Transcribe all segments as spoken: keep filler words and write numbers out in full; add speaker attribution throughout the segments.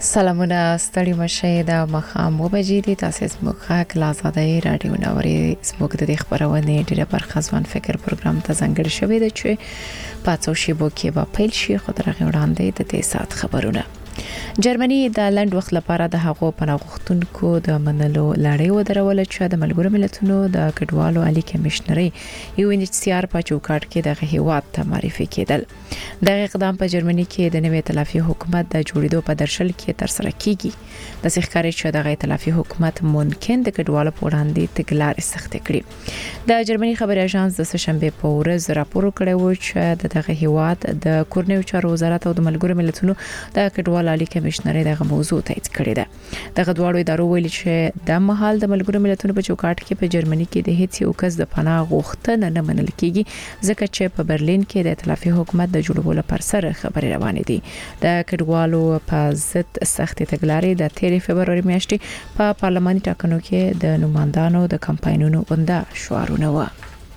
Speaker 1: سلامونه ستړي مشه د مخام وبجې دي تاسو زموږ خاک لازادای رادیو نوري زموږ د خبرونه ډیره برخه ځوان فکر پروګرام ته ځانګړی شوی دی چې پاتو شی بو کې به پیل شي خو درغه وړاندې د دې سات خبرونه جرمني د لند وخت لپاره د هغو پناهغښتونکو د منلو لړۍ ودرول چې د ملګرو ملتونو د کډوالو عالی کمشنري یو ان ایچ سی آر په چوکاټ کې د هیواد ته معرفي کېدل د اقدام په جرمني کې د نوې تلافي حکومت د جوړېدو په درشل کې تر سره کیږي د ښکاري چې د غي تلافي حکومت ممکن د کډوالو په وړاندې تګلارې سخت کړي د جرمني خبري اژانس د سشنبه په ورځ راپور کړی و چې دغه هیواد د کورنیو چارو وزارت او د ملګرو ملتونو د کډوالو عالی کمشنري دغه موضوع تایید کړی ده دغه دواړو ادارو ویلي چې د مهال د ملګرو ملتونو په چوکاټ کې په جرمني کې د هیڅ یو کس د پناه غوښتنه نه منل کیږي ځکه چې په برلین کې د ائتلافي حکومت د جوړولو پر سر خبري روانې دي د کډوالو په ضد سخت تګلارې د تیر فبرवरी میاشتې په پارلماني ټاکنو کې د نمائندانو د کمپاینونو غونډه شعارونه و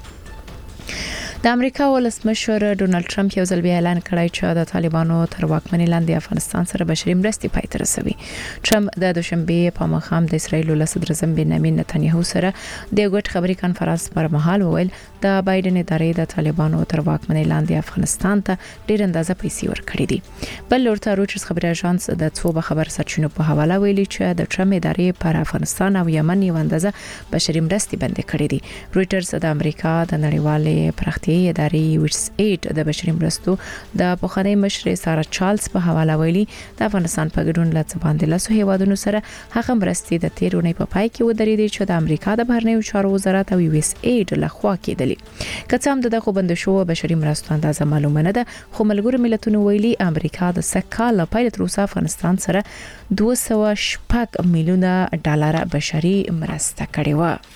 Speaker 1: د امریکا ولسمشر ډونالد ټرمپ یو ځل بیا اعلان کړی چې د طالبانو تر واکمنۍ لاندې افغانستان سره بشري مرستې پای ته رسوي ټرمپ د دوشنبه په مخام د اسرایل له صدر اعظم بنیامین نتنیاهو سره د غوټ خبري کانفرنس پر مهال وویل د بایدن ادارې د طالبانو تر واکمنۍ لاندې افغانستان ته ډیر اندازه پیسې ورکړي دي بل ورته روټرز خبري اژانس د څو خبر سرچینو په حواله ویلي چې د ټرمپ ادارې پر افغانستان او یمن یو اندازه بشري مرستې بند کړې دي روټرز د امریکا د نړیوالې پراختیا ادارې یو ایس ایټ د بشري مرستو د پخوانی مشر سارا چارلز په حواله ویلي د افغانستان په ګډون له باندې لاسو هیوادونو سره هغه مرستې د تیرونې په پای کې ودرېدې چې د امریکا د بهرنیو چارو وزارت او یو ایس ایټ له خوا کېدلې کڅام دغه بند شو بشري مرستو اندازه معلومه نه ده خو ملګرو ملتونو ویلي امریکا د سکهال په پیل تر اوسه افغانستان سره دوه سوه شپږ میلیونه ډالر بشري مرسته کړې و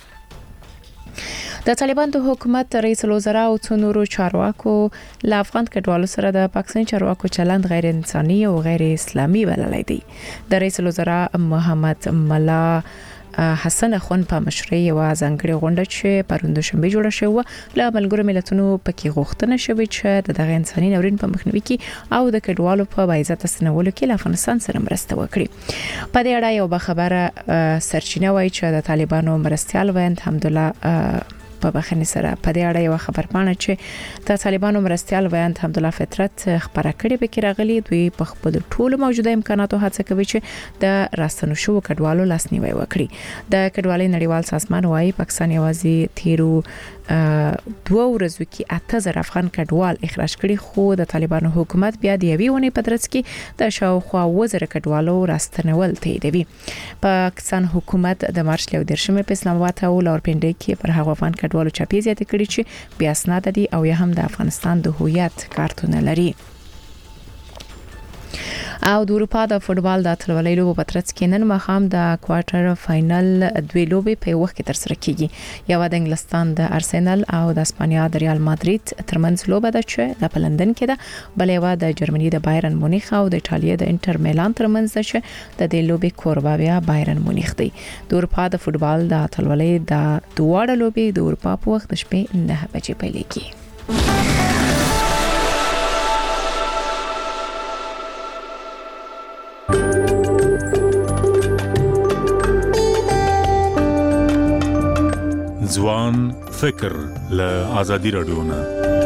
Speaker 1: د طالبان د حکومت رئیس الوزرا او څو نورو چارواکو له افغان کډوالو سره د پاکستان چارواکو چلند غیر انساني او غیر اسلامي بللی دی د رئیس الوزرا محمد ملا حسن خون په مشرۍ او ځنګړي غونډه چې پروند شنبه جوړه شوه له ملګرو ملتونو پکې غوښتنه شوې چې دغه انساني ناورین په مخنیوي کې او د کډوالو په باعزت سنولو کې له افغانستان سره مرسته وکړي په دې اړه یو خبره سرچینه وایي چې د طالبانو مرستيال ویند حمدالله په بخنه سره په دې اړه یو خبر پاڼه چې د طالبانو مرستيال ویاند حمدالله فطرت خبره کړې به کې راغلي دوی په خپل ټولو موجوده امکاناتو هڅه کوي چې د راستنو شو کډوالو لاسنیوي وکړي د کډوالۍ نړیوال سازمان وايي پاکستان یوازې تیرو دوه ورځو کې اته زره افغان کډوال اخراج کړي خو د طالبانو حکومت بیا د یوې ونې په ترڅ کې د شاوخوا وزره کډوالو راستنول تاییدوي پاکستان حکومت د مارچ له درشمه په اسلام آباد او لورپینډي کې پر هغه افغان کډوالو چاپی زیاته کړي چې بیا اسناد دي او یا هم د افغانستان د هویت کارتونه لري او د اروپا د فوتبال د اتلولۍ لوبو په ترڅ کې نن مخام د کوارټر فائنل دوی لوبې په وخت کې تر سره کیږي یو د انګلستان د ارسنال او د اسپانیا د ریال مادرید ترمنځ لوبه ده چې د لندن کې ده بل یو د جرمني د بایرن مونیخ او د ایتالیا د انټر میلان ترمنځ ده چې د دې لوبې کوربه بیا بایرن مونیخ دی د اروپا د فوتبال د اتلولۍ د دواړه لوبې د اروپا په وخت شپې نه بجې پیلېږي
Speaker 2: ځوان فکر له آزادي رادیو نه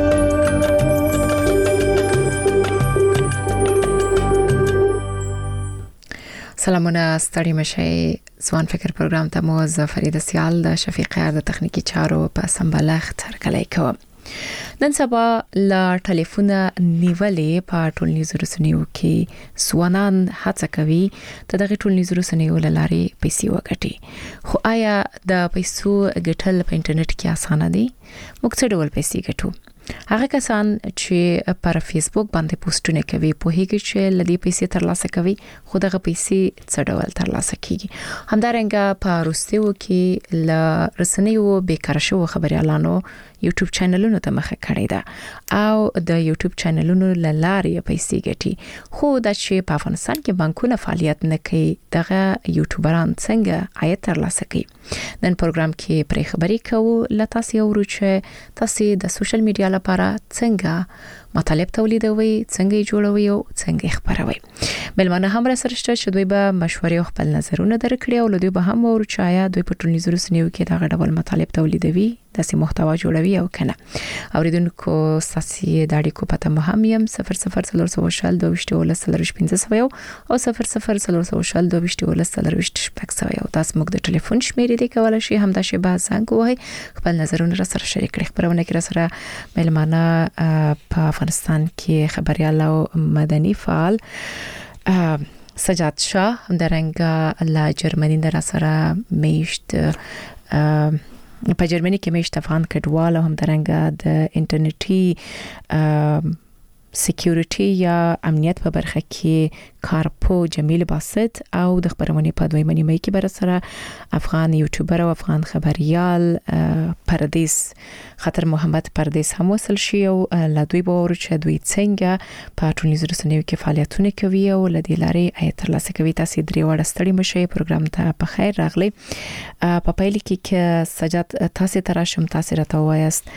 Speaker 1: سلامونه ستړي مشه ځوان فکر پروګرام ته مو ز فرید سیال د شفیقه د تخنیکی چارو په سمبالښت هرکلی کوم نن سبا لا ټلیفون نیولې په ټولنیزو رسنیو کې سوانان هڅه کوي ته دغه ټولنیزو رسنیو لارې پیسې وګټي خو آیا د پیسو ګټل په انټرنیټ کې اسانه دي موږ څه ډول پیسې ګټو هغه کسان چې پر فیسبوک باندې پوسټونه کوي په هیڅ چې لدی پیسې ترلاسه کوي خو دغه پیسې څه ډول ترلاسه کیږي همدارنګه په روسیو کې ل رسنیو بیکار شو خبري اعلانو یوټیوب چینلونو ته مخه کړې ده او د یوټیوب چینلونو لاره پیسې ګټي خو د چې په افغانستان کې بانکونه فعالیت نه کوي دغه یوټیوبران څنګه عاید ترلاسه کوي نن پروګرام کې پرې خبرې کوو لته تاسو ورو چې تاسو د سوشل میډیا لپاره څنګه مطالب تولیدوي څنګه جوړوي او څنګه خبروي بلمنه هم را سره شته چې دوی به مشورې او خپل نظرونه درکړي او دوی به هم ورو چې آیا دوی په ټولنیزو رسنیو کې دا ډول مطالب تولیدوي داسې محتوا جوړوي او کنه اوریدونکو ساسي د اړیکو پته مهم يم صفر صفر صفر سوشل دوه وشت ولس سلروش پنځه سوه او صفر صفر صفر سوشل دوه وشت ولس سلروش شپږ سوه او تاسو موږ د ټلیفون شمیرې دی کولای شي هم د شبا زنګ وای خپل نظرونه را سره شریک کړئ خبرونه کې را سره ملمانه په افغانستان کې خبريال او مدني فعال سجاد شاه همدارنګه لا جرمني در سره میشت په جرمني کې میشت افغان کډوال او همدارنګه د انټرنیټي سکیورټي یا امنیت په برخه کې کارپو جمیل باسط او د خبرونه په دوی منی مې کې بر سره افغان یوټیوبر او افغان خبريال پردیس خطر محمد پردیس هم وصل شي او لا دوی به ورو چې دوی څنګه په ټولنیزو رسنیو کې فعالیتونه کوي او لدی لاري آیت ترلاسه کوي تاسو درې وړ ستړي مشه پروګرام ته په خیر راغلی په پایل کې کې سجاد تاسو تراشم تاسو راته وایست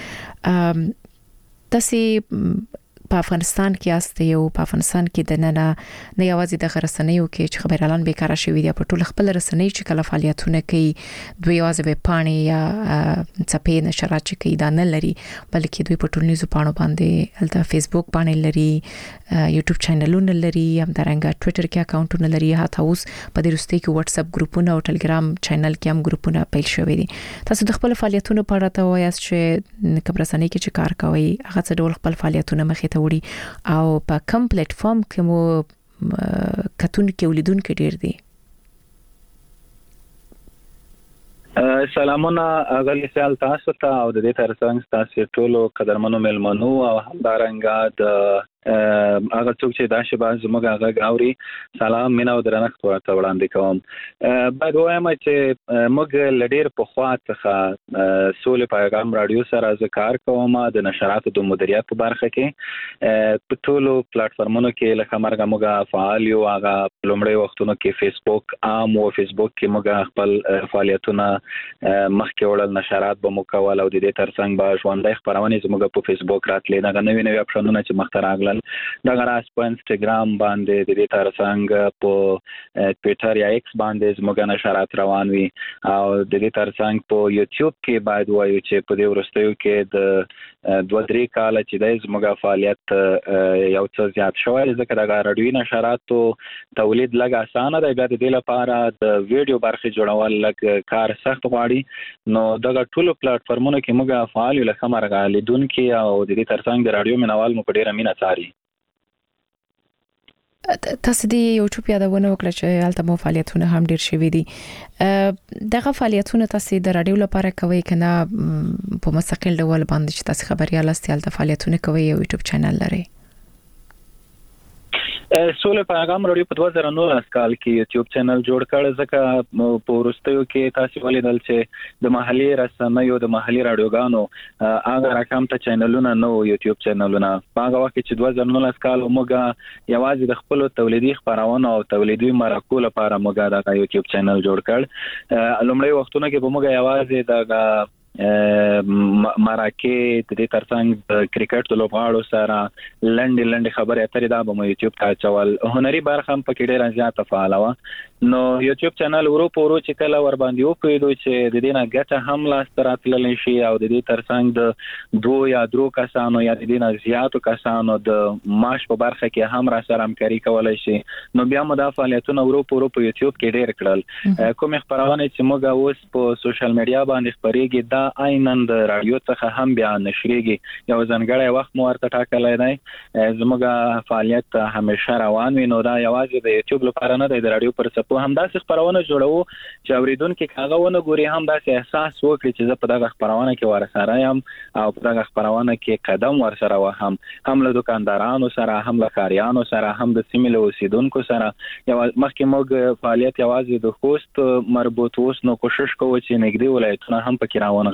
Speaker 1: تاسو په افغانستان کې استه یو په افغانستان کې د نن نه یوازې د رسنیو کې چې خبرالان بیکاره شوی دی په ټول خپل رسنۍ چې کله فعالیتونه کوي دوی یوازې به پانی یا چپې نشرات کوي دا نه لري بلکې دوی په ټولنیزو پاڼو باندې البته فیسبوک باندې لري یوټیوب چینلونه لري هم درنګ ټوئیټر کې اکاونټونه لري هاته اوس په دې رسته کې واتس اپ ګروپونه او ټلګرام چینل کې هم ګروپونه پیل شوی دي تاسو د خپل فعالیتونو په اړه ته وایاست چې کوم رسنۍ کې چې کار کوي هغه څه ډول خپل فعالیتونه مخې ته او په کوم پلیټ فارم کې مو کتون کې ولیدون کې ډیر دي
Speaker 3: سلامونه اغلی سیال تاسو ته او د دې ترڅنګ تاسو ټولو قدرمنو ملمنو او همدارنګه د هغه څوک چې دا شبا زموږ هغه غاوري سلام مینا او درنښت ورته وړاندې کوم بعد وایم چې موږ لډیر په خوا څخه سولې پیغام رادیو سره ذکر کوم د نشراتو د مدیریت په برخه کې په ټولو پلیټ فارمونو کې لکه مرګه موږ فعال یو هغه لومړی وختونو کې فیسبوک عام او فیسبوک کې موږ خپل فعالیتونه مخکې وړل نشرات به مو کول او د دې ترڅنګ به ژوندۍ خبرونه زموږ په فیسبوک راتلې دا نوې نوې اپشنونه چې مخترغ دا غراس په انستګرام باندې د دې ترڅنګ په ټوئیټر یا ایکس باندې زموږ نشرات روان وي او د دې ترڅنګ په یوټیوب کې باید وایو چې په دې ورستیو کې د دوه درې کال چې د زموږ فعالیت یو څه زیات شوی ځکه دا رادیوي نشراتو تولید لږ اسانه دی بیا د دې لپاره د ویډیو برخه جوړول لږ کار سخت غواړي نو دا ټول پلیټ فارمونو کې موږ فعال یو لکه مرغه لیدونکو او د دې ترڅنګ د رادیو مینوال مو په ډیره مینه څاري
Speaker 1: تاسو د یوټیوب یادونه وکړه چې البته مو فعالیتونه هم ډیر شوي دي دغه فعالیتونه تاسو د رادیو لپاره کوي کنه په مستقل ډول باندې چې تاسو خبريال استي البته فعالیتونه کوي یو یوټیوب چینل لري
Speaker 3: سولې پیغام رادیو په دوه زره نولس کال کې یوټیوب چینل جوړ کړ ځکه په ورستیو کې تاسو ولیدل چې د محلي رسنیو د محلي رادیوګانو هغه رقم ته چینلونه نو یوټیوب چینلونه هغه وخت چې دوه زره نولس کال موږ یوازې د خپل تولیدي خبرونه او تولیدي مرکو لپاره موږ دا یوټیوب چینل جوړ کړ لومړی وختونه کې به موږ یوازې د مراکې د دې ترڅنګ د کرکټ د لوبغاړو سره لنډ لنډ خبرې اترې دا به مو یوټیوب ته چول هنري برخه هم پکې ډېر زیات فعال و نو یوټیوب چینل ورو پورو چې کله ور باندې وکړو چې د دې نه ګټه هم لاس تراتلل شي او د دې ترڅنګ د دوه یا درو کسانو یا د دې نه زیاتو کسانو د معاش په برخه کې هم را سره همکاري کولای شي نو بیا مو دا فعالیتونه ورو پورو په یوټیوب کې ډېر کړل کوم خبرونه چې موږ اوس په سوشل میډیا باندې خبرېږي دا عیناً د رادیو څخه هم بیا نشریږي یو ځانګړی وخت مو ورته ټاکلی دی زموږ فعالیت همیشه روان وي نو دا یوازې د یوټیوب لپاره نه دی د رادیو پر څپو هم داسې خبرونه جوړو چې اوریدونکي هغه ونه ګوري هم داسې احساس وکړي چې زه په دغه خبرونه کې ورسره یم او په دغه خبرونه کې قدم ورسره وهم هم له دکاندارانو سره هم له ښاریانو سره هم د سیمې له اوسیدونکو سره یو مخکې موږ فعالیت یوازې د خوست مربوط اوس نو کوشش کوو چې نږدې ولایتونه هم پکې راونغاړو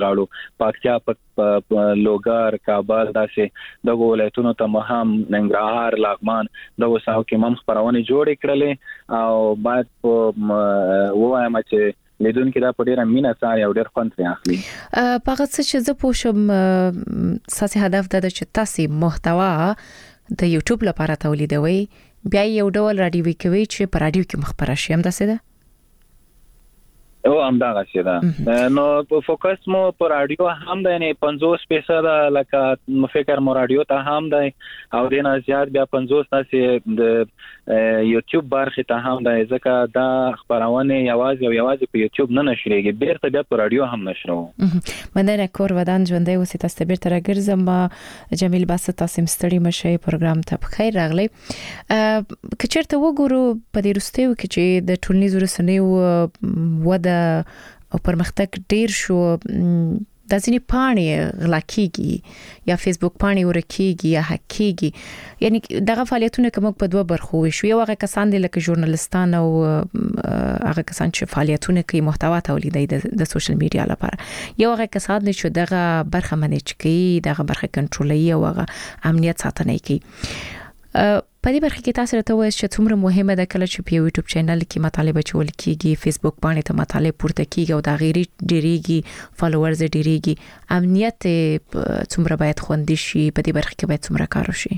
Speaker 3: غاړو پاکستان په لوګر کابل داسې د ولایتونو ته مهم ننګرهار لغمان د وساو کې مم خبرونه جوړ کړلې او بعد وایم چې لیدونکو دا په ډیره مینا سره یو ډیر خوند اخلي.
Speaker 1: په هغه څه چې زه پوښم ساسي هدف د چې تاسو محتوا د یوټیوب لپاره تولیدوي بیا یو ډول رادیوي کوي چې په رادیو کې مخبره شي هم داسې ده؟
Speaker 3: او همدا غسی ده. نو فوکس مو پر رادیو هم ده، یعنی پنځوس فیصد لکه فکر مو رادیو ته هم ده او دینه زیات بیا پنځوس تاسو د یوټیوب برخه ته هم ده، ځکه دا خبرونه یوازې او یوازې په یوټیوب نه نشریږي، بیرته بیا پر رادیو هم نشرو.
Speaker 1: مننه کور ودان ژوندۍ اوسې تاسو بیرته راګرځم. جمیل باسط تاسو مستړي مشه پروګرام ته بخیر راغلی. کچرته وګورو په دې رستیو کې چې د ټولنیزو رسنیو وده او پرمختګ ډیر شو، د ځینې پاڼې غلا کیږي یا فیسبوک پاڼې ورکیږي یا هک کیږي، یعنی دغه فعالیتونه کوم په دوه برخو وشو. یو هغه کسان دي لکه ژورنالیستان او هغه کسان چې فعالیتونه کوي محتوا تولیدي د سوشل میډیا لپاره، یو هغه کسان دي چې دغه برخه منیج کوي، دغه برخه کنټرولوي او هغه امنیت ساتنه کوي. په دې برخه کې تاسو راته وایئ چې څومره مهمه ده کله چې په یوټیوب چینل کې مطالب چول کیږي، فیسبوک باندې ته مطالب پورته کیږي او دا غیري ډیریږي، فالوورز ډیریږي، امنیت څومره باید خوندي شي، په دې برخه کې باید څومره کار وشي؟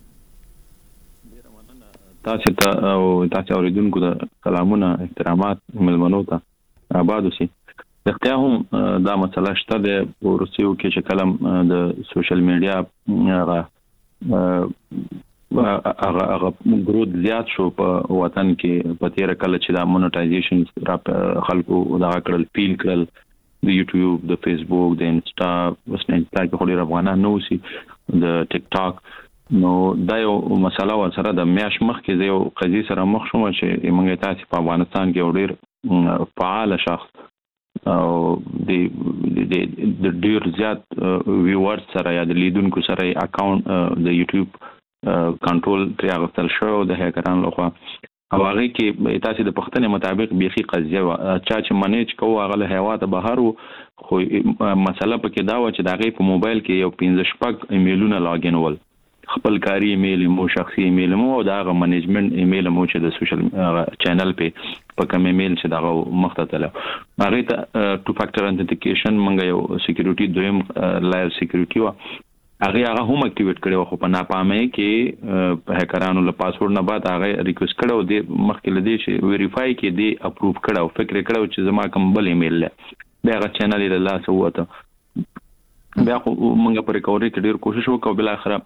Speaker 4: تاسو ته او تاسو اوریدونکو ته سلامونه، احترامات ملمنو ته آباد اوسئ. دغه هم دا مسله شته د ورسیو کې چې کلم د سوشل میډیا هغه هغه هغه ګروت زیات شو په وطن کې په تیر کله چې دا مونټایزیشن را خلکو دا کړل پیل کړل د یوټیوب، د فیسبوک، د انسټا، وسنه انسټا کې خوري افغانان نو سي د ټیک ټاک. نو دا یو مسله و سره د میاش مخ کې یو قضیه سره مخ شوم چې موږ تاسو په افغانستان کې ډېر فعال شخص او د د ډېر زیات ویورز سره یا د لیدونکو سره اکاونټ د یوټیوب کنټرول تر هغه شو د هکرانو لخوا، او هغه کې تاسو د پښتنې مطابق بيخي قضیه چا چې منیج کوو هغه له هوا ته بهر خو مسله پکې دا و چې دا غي په موبایل کې یو پنځه شپږ ایمیلونه لاګین ول، خپل کاری ایمیل مو، شخصي ایمیل مو او دا غ منیجمنت ایمیل مو چې د سوشل چینل په په کوم ایمیل چې دا مختتله هغه ته ټو فاکټر انتیکیشن منګه یو سکیورټي دویم لایر سکیورټي و هغه هغه هم اکټیویټ کړو، خو په ناپامه کې په هکرانو له پاسورډ نه بعد هغه ریکوست کړو د مخکې لدی چې ویریفای کې دی اپروو کړو، فکر کړو چې زما کوم بل ایمیل له بیا هغه چینل له لاس وته، بیا موږ په ریکوري کې ډیر کوشش وکړو، بل اخر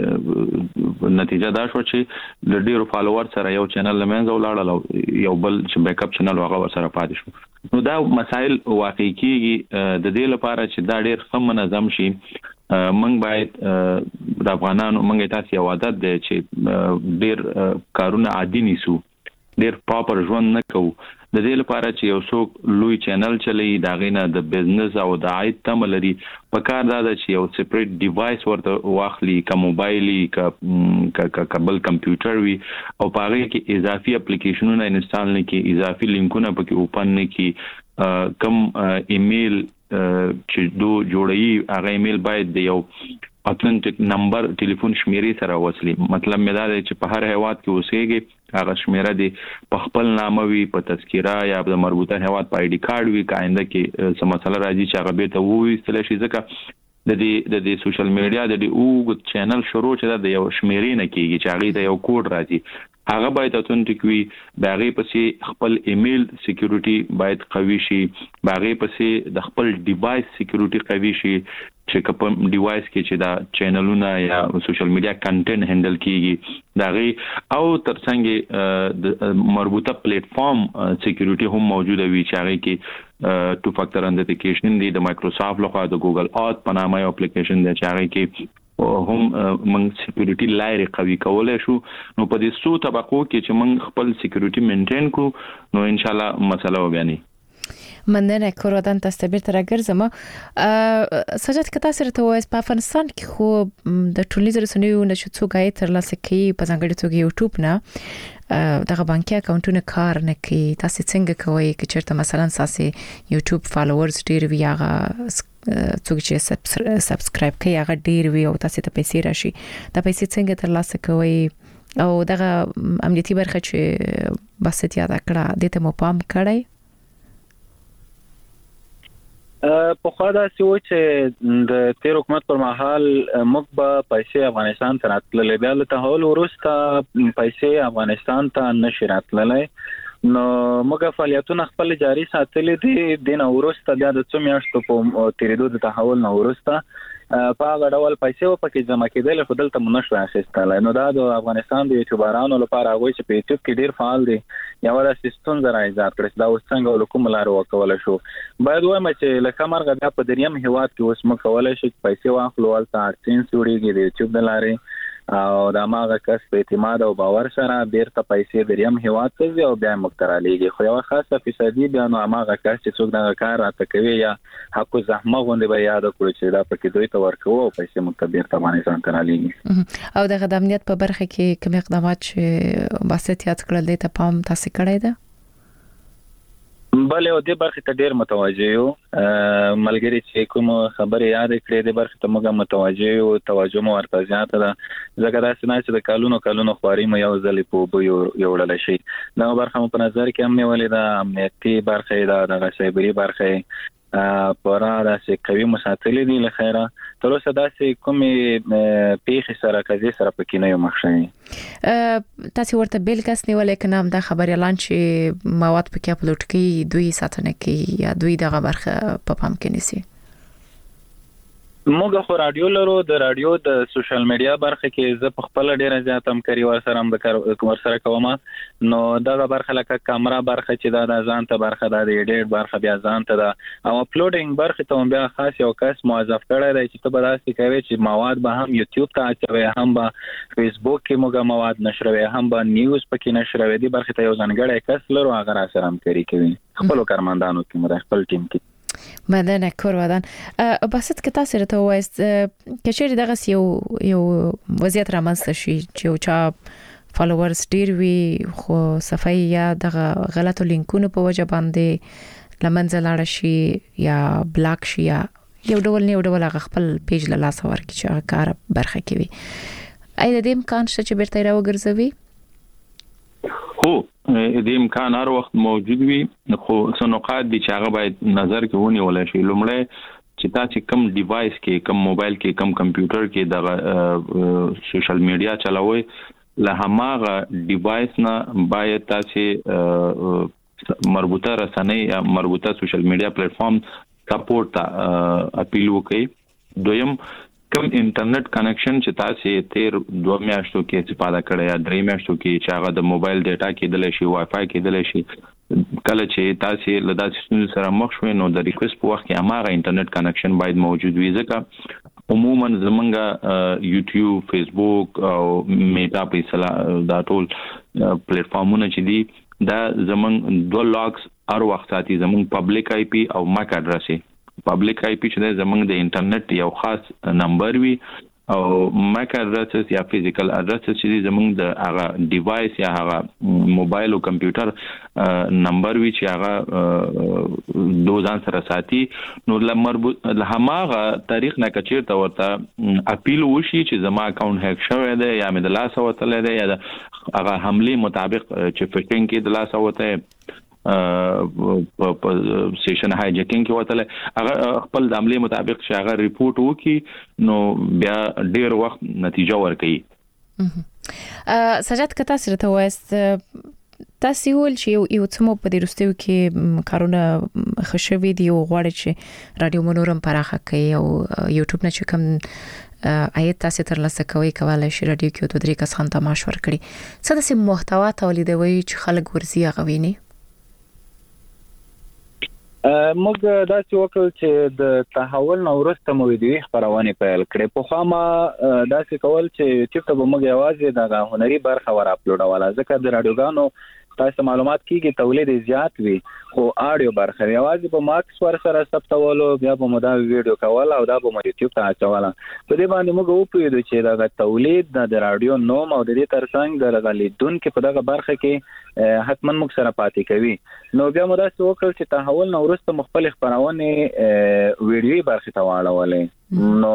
Speaker 4: نتیجه دا شو چې د ډیرو فالوور سره یو چینل لمنځه ولاړل، یو بل چې بیک اپ چینل هغه سره پاتې شو. نو دا مسائل واقعي کېږي د دې لپاره چې دا ډیر سم منظم شي. منګ باید د افغانانو منګ تاسو یو عادت دی چې ډیر کارونه عادي نیسو، ډیر پراپر ژوند نه کوو. د دې لپاره چې یو څوک لوی چینل چلی دا غینه د بزنس او د عاید تم لري، په کار دا چې یو سپریټ ډیوایس ورته واخلي، کا موبایلي کا کابل کمپیوټر وي او په هغه کې اضافي اپلیکیشنونه انسټال نه کی، اضافي لینکونه پکې اوپن نه کی، کم ایمیل چې دو جوړي هغه ایمیل باید د یو اتنټیک نمبر ټلیفون شمیرې سره وصلي. مطلب مې دا دی چې په هر هیواد کې اوسېږي هغه شمیره دی په خپل نامه وي، په تذکره یا د مربوطه هیواد په آی ډي کارت وي، کاینده کې څه مسله راځي چې هغه به ته وویستل شي. ځکه د دې د دې سوشل میډیا د دې او چینل شروع چې د یو شمیرې نه کیږي چې هغه د یو کوډ راځي، هغه باید اتنټیک وي، باغې پسې خپل ایمیل سکیورټي باید قوي شي، باغې پسې د خپل ډیوایس سکیورټي قوي شي چې کوم ډیوایس کې چې دا چینلونه یا سوشل میډیا کنټینټ هندل کیږي دا غي، او ترڅنګ د مربوطه پلیټ فارم سکیورټي هم موجوده وي چې هغه کې ټو فاکټر انتیکیشن دی د مایکروسافټ لخوا د ګوګل آت په نامه یو اپلیکیشن دی چې هغه کې هم من سکیورټي لایره قوي کولای شو. نو په دې څو طبقو کې چې من خپل سکیورټي مینټین کو نو ان شاء الله مسله وګڼي.
Speaker 1: مننه کورودان تاسو بیرته راګرځم. سجاد کته سره ته وایي په افغانستان کې خو د ټولنیزو رسنیو نشو څوګای تر لاسه کوي، په ځانګړي توګه یوټیوب نه دغه بانکي اکاونټونه کار نه کوي. تاسو څنګه کوئ چې چیرته مثلا تاسو یوټیوب فالوورز ډیر وي هغه څوک چې سبسکرایب کوي هغه ډیر وي او تاسو ته پیسې راشي دا پیسې څنګه ترلاسه کوئ او دغه امنیتي برخه چې بسط یاد کړه د ته مو پام کړی
Speaker 3: په خوا دا سی و چې د تیر حکومت پر مهال موږ به پیسې افغانستان ته راتللې بیا له تحول وروسته پیسې افغانستان ته نشي راتللې نو موږ فعالیتونه خپل جاري ساتلې دي د نو وروسته بیا د څو میاشتو په تیریدو د تحول نو وروسته په هغه ډول پیسې و پکې جمع کېدل خو دلته منشور اخیستل نو دا د افغانستان د یوټیوبرانو لپاره هغه چې په یوټیوب کې ډیر فعال دي یا ولا سیستم زرا ایجاد کړی دا اوس څنګه ولکم لار وکول شو باید وایم چې لکه مرګ بیا په دریم هیواد کې اوس موږ کولای شو پیسې واخلو ولته ارتین سوريږي د یوټیوب د لارې او دا ماغه کس په اعتماد او باور سره بیرته پیسې دریم هیواد ته ځي او بیا مقترالیږي خو یو خاصه فیصدي بیا نو ماغه کس چې څوک دا کار راته کوي یا حق زحمت غونډه به یاد کړو چې دا پکې دوی ته ورکو او پیسې مقتبر ته باندې ترالیږي
Speaker 1: او د خدمات په برخه کې کوم اقدامات چې باسط یاد کړل دي ته پام تاسو کړی ده
Speaker 3: بله او دې برخه ته ډیر متوجه یو ملګری چې کوم خبره یاد کړې دې برخه ته موږ متوجه یو توجه مو ورته زیاته ده ځکه دا څنګه چې د کالونو کالونو خواري مې یو ځلې په بو یو وړل شي دا برخه مو په نظر کې هم نیولې ده امنیتي برخه ده د سایبری برخه پورا داسې کوي مساتلې دي لخيره تر اوسه داسې کومې پیخي سره کزي سره پکې نه یو مخشي
Speaker 1: تاسو ورته بیل کس نیولې کنه دا خبر اعلان چې مواد پکې اپلوډ کړي دوی ساتنه کوي یا دوی دغه برخه په پام کې نیسي
Speaker 3: موږ خو رادیو لرو د رادیو د سوشل میډیا برخه کې زه په خپل ډیره زیات هم کوي ور سره هم د کار سره کوم نو دا برخه لکه کیمرا برخه چې دا د ځان ته برخه دا د ایډیټ برخه بیا ځان ته دا او اپلوډینګ برخه ته بیا خاص یو کس موظف کړی دی چې ته به تاسو کوي چې مواد به هم یوټیوب ته اچوي هم به فیسبوک کې موږ مواد نشروي هم به نیوز پکې نشروي دی برخه ته یو ځانګړی کس لرو هغه را سره هم کوي کوي خپل کارمندانو کې مر خپل ټیم کې
Speaker 1: مدنه کور ودان باسط که تاسو راته وایست کچېری دغه یو یو وضعیت رامنځته شي چې چا فالوورز ډیر وي خو صفای یا دغه غلطو لینکونو په وجه باندې لمنځه لاړ شي یا بلاک شي یا یو ډول نه یو ډول خپل پیج له لاس ورکړي چې کار برخه کوي اې د دې امکان شته چې بیرته راوګرځوي
Speaker 4: هو د امکان هر وخت موجود وي خو سنوقات دي چې هغه باید نظر کې ونیول شي لومړی چې تاسو کوم ډیوایس کې کوم موبایل کې کوم کمپیوټر کې د سوشل میډیا چلوي له هغه ډیوایس نه باید تاسو مربوطه رسنۍ یا مربوطه سوشل میډیا پلیټ فارم سپورټ ته اپیل وکړي دویم کوم انټرنیټ کنیکشن چې تاسو تیر دوه میاشتو کې استفاده کړی یا درې میاشتو کې چې هغه د موبایل ډیټا کېدل شي وای فای کېدل شي کله چې تاسو له داسې سره مخ شوي نو د ریکوست په وخت کې هغه انټرنیټ کنیکشن باید موجود وي ځکه عموما زمونږ یوټیوب فیسبوک او میټا پیسلا دا ټول پلیټ فارمونه چې دي دا زمونږ دوه لاکس هر وخت ساتي زمونږ پبلک آی پی او ماک اډرس پبلک آی پی چې زمونږ د انټرنیټ یو خاص نمبر وي او ماک اډرس یا فزیکل اډرس چې زمونږ د هغه ډیوایس یا هغه موبایل او کمپیوټر نمبر وي چې هغه دوزان سره ساتي نو مربوط له هغه تاریخ نه کچیر ته ورته اپیل وشي چې زما اکاونټ هک شوی دی یا مې د لاس وتل دی یا هغه حمله مطابق چې فټینګ کې د لاس وته په سیشن هایجکینګ کې وته هغه خپل د عملي مطابق چې هغه ریپورت وکي نو بیا ډیر وخت نتیجه ورکړي
Speaker 1: سجاد کته سره ته وایست تاسو ول چې یو څومره په دې رستیو کې کارونه خشوي دی او غواړي چې رادیو منورم پراخه کوي او یوټیوب نه چې کوم آیت تاسو تر لاسه کوي کولای شي رادیو کې دوه درې کسان تماش ورکړي څه د سیم محتوا تولیدوي چې خلک ورزي غویني
Speaker 3: موږ دا چې وکړ چې د تحول نو ورسته مو ویډیو خبرونه پیل کړې په خامه دا چې کول چې چې ته موږ یوازې د هنري برخه ور اپلوډ ولا ځکه د رادیوګانو تاسو معلومات کیږي تولید زیات وي خو آډیو برخه یوازې په ماکس ور سره ثبتولو بیا به مو دا ویډیو کول او دا به مو یوټیوب ته اچول په دې باندې موږ وپوهیدو چې دا تولید د رادیو نوم او د دې ترڅنګ د غلیدونکو په دغه برخه کې حتما موږ سره پاتې کوي نو بیا مو دا څه وکړل چې تحول نو ورسته مختلف خبرونه ویډیوي برخه ته واړولې نو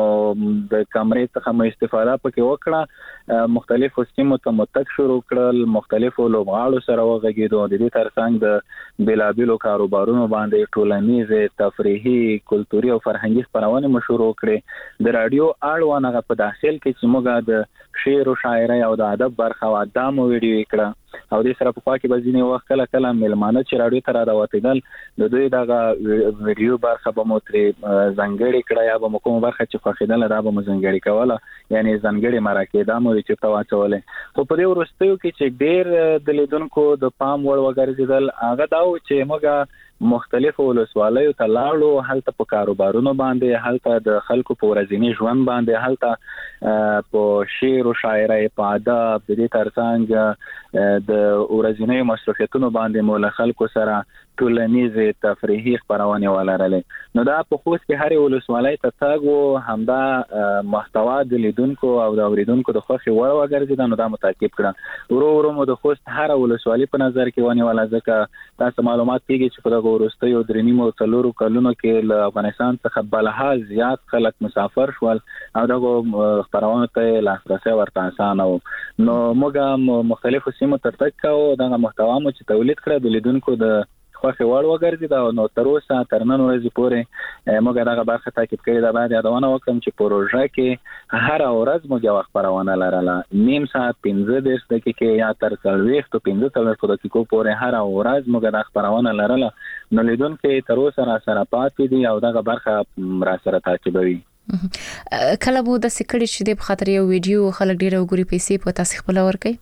Speaker 3: د کیمرې څخه مو استفاده پکې وکړه مختلفو سیمو ته متک شروع کړل مختلفو لوبغاړو سره وغږیدو د دې ترڅنګ د بلابلو کاروبارونو باندې ټولنیزه تفریحي کلتوري او فرهنګي خبرونه مو شروع کړې د رادیو اړوانه په داخل کې چې موږ د شعر او شاعري او د ادب برخه او د مو ویډیو کړه او د سره په خوا کې بزینه وخت کله کله ملمانه چې رادیو ته راوتیدل د دوی دغه ویډیو برخه به مو ترې زنګړی کړه یا به مو کوم برخه چې خوښیدل دا به مو زنګړی کوله یعنی زنګړی مرکه دا مو چې تا واچولې خو په دې ورستیو کې چې ډېر د لیدونکو د پام وړ وګرځیدل هغه دا و چې موږ مختلفو ولسوالیو ته لاړو هلته په کاروبارونو باندې هلته د خلکو په ورځني ژوند باندې هلته په شعر او شاعري په ادب د دې ترڅنګ د ورځنی مصرفیتونو باندې مول خلکو سره ټولنیزه تفریحي خبرونه ولرلې نو دا په خوست کې هر ولسوالۍ ته تاګو همدا محتوا د لیدونکو او د اوریدونکو د خوښي وړ وګرځیدل نو دا متعقب کړه ورو ورو مو د خوست هر ولسوالۍ په نظر کې ونی ولا ځکه تاسو معلومات کیږي چې په دغه ورستیو درنی مو څلورو کلونو کې له افغانستان څخه بلها زیات خلک مسافر شول او دغه خبرونه ته لاسرسي ورته اسانه نو موږ مختلفو سیمو ته تک او دغه محتوا مو چې تولید کړه د لیدونکو د خوښي وړ وګرځیدا نو تر اوسه تر نن ورځې پورې موږ دغه برخه تاکید کړې ده باید یادونه وکړم چې پروژه کې هر ورځ موږ یو خبرونه لرله نیم ساعت پنځه دېرش دقیقې یا تر څلوېښت پنځه څلوېښت دقیقو پورې هر ورځ موږ د خبرونه لرله نو لیدونکو تر اوسه را سره پاتې دي او دغه برخه را سره تعقیبوي
Speaker 1: کله مو د سکړې چې د خاطر یو ویډیو خلک ډیره وګوري پیسې په تاسو خپل ورکي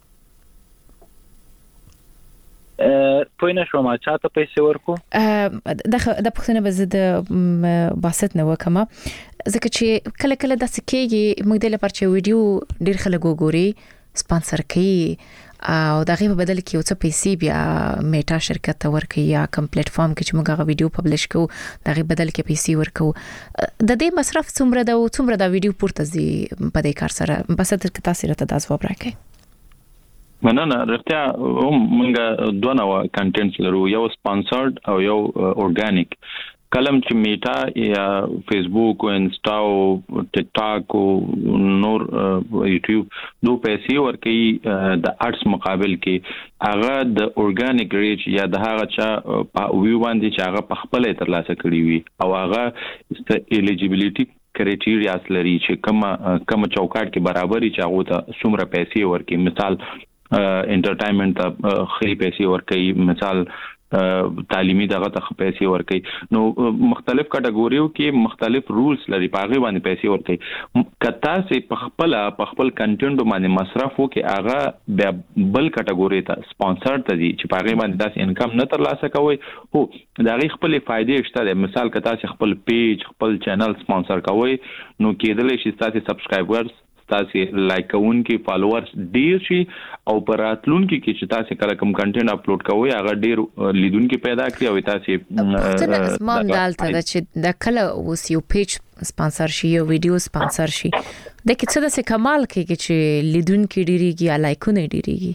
Speaker 3: پوه نه شوم چې تاسو پیسې ورکو
Speaker 1: د د پښتنه به د باسط نه وکما ځکه چې کله کله د سکیږي موږ د لپاره چې ویډیو ډیر خلک وګوري سپانسر کوي او دغه په بدل کې یو څه پیسې بیا میټا شرکت ته ورکي یا کوم پلیټ فارم کې چې موږ غو ویډیو پبلش کوو دغه بدل کې پیسې ورکو د دې مصرف څومره د څومره د ویډیو پورته زی په دې کار سره بس د تاسو راته د ځواب راکړئ
Speaker 4: مننه رښتیا هم موږ دوه نوع کنټینټس لرو یو سپانسرډ او یو اورګانیک کلم چې میټا یا فیسبوک او انسټا او ټیک ټاک او نور یوټیوب دو پیسې ورکي د آرټس مقابل کې هغه د اورګانیک ریچ یا د هغه چا په ویو باندې چې هغه په خپل ترلاسه کړی وي او هغه ایلیجیبিলিټي کرایټیریاز لري چې کوم کوم چوکاټ کې برابرۍ چې هغه ته څومره پیسې ورکي مثال انټرټینمنت ته خري پیسې ورکي مثال تعلیمي دغه ته پیسې ورکي نو مختلف کټګوریو کې مختلف رولز لري په هغه باندې پیسې ورکي کته سي په خپل په خپل کنټینټ باندې مصرف وکي هغه بل کټګوري ته سپانسر ته دي چې په هغه باندې داس انکم نه ترلاسه کوي هو دا غي خپل فائدې شته مثال کته سي خپل پیج خپل چینل سپانسر کوي نو کېدل شي تاسو سبسکرایبرز تاسو لایکون کې فالوورز ډیر شي او پراتلون کې چې تاسو کله کوم کنټینټ اپلوډ کوئ هغه ډیر لیدونکو پیدا کړي او تاسو
Speaker 1: څنګه اسمان دالته چې د کله اوس یو پیج سپانسر شي یو ویډیو سپانسر شي د کیڅه د کمال کې چې لیدونکو ډیریږي یا لایکونه ډیریږي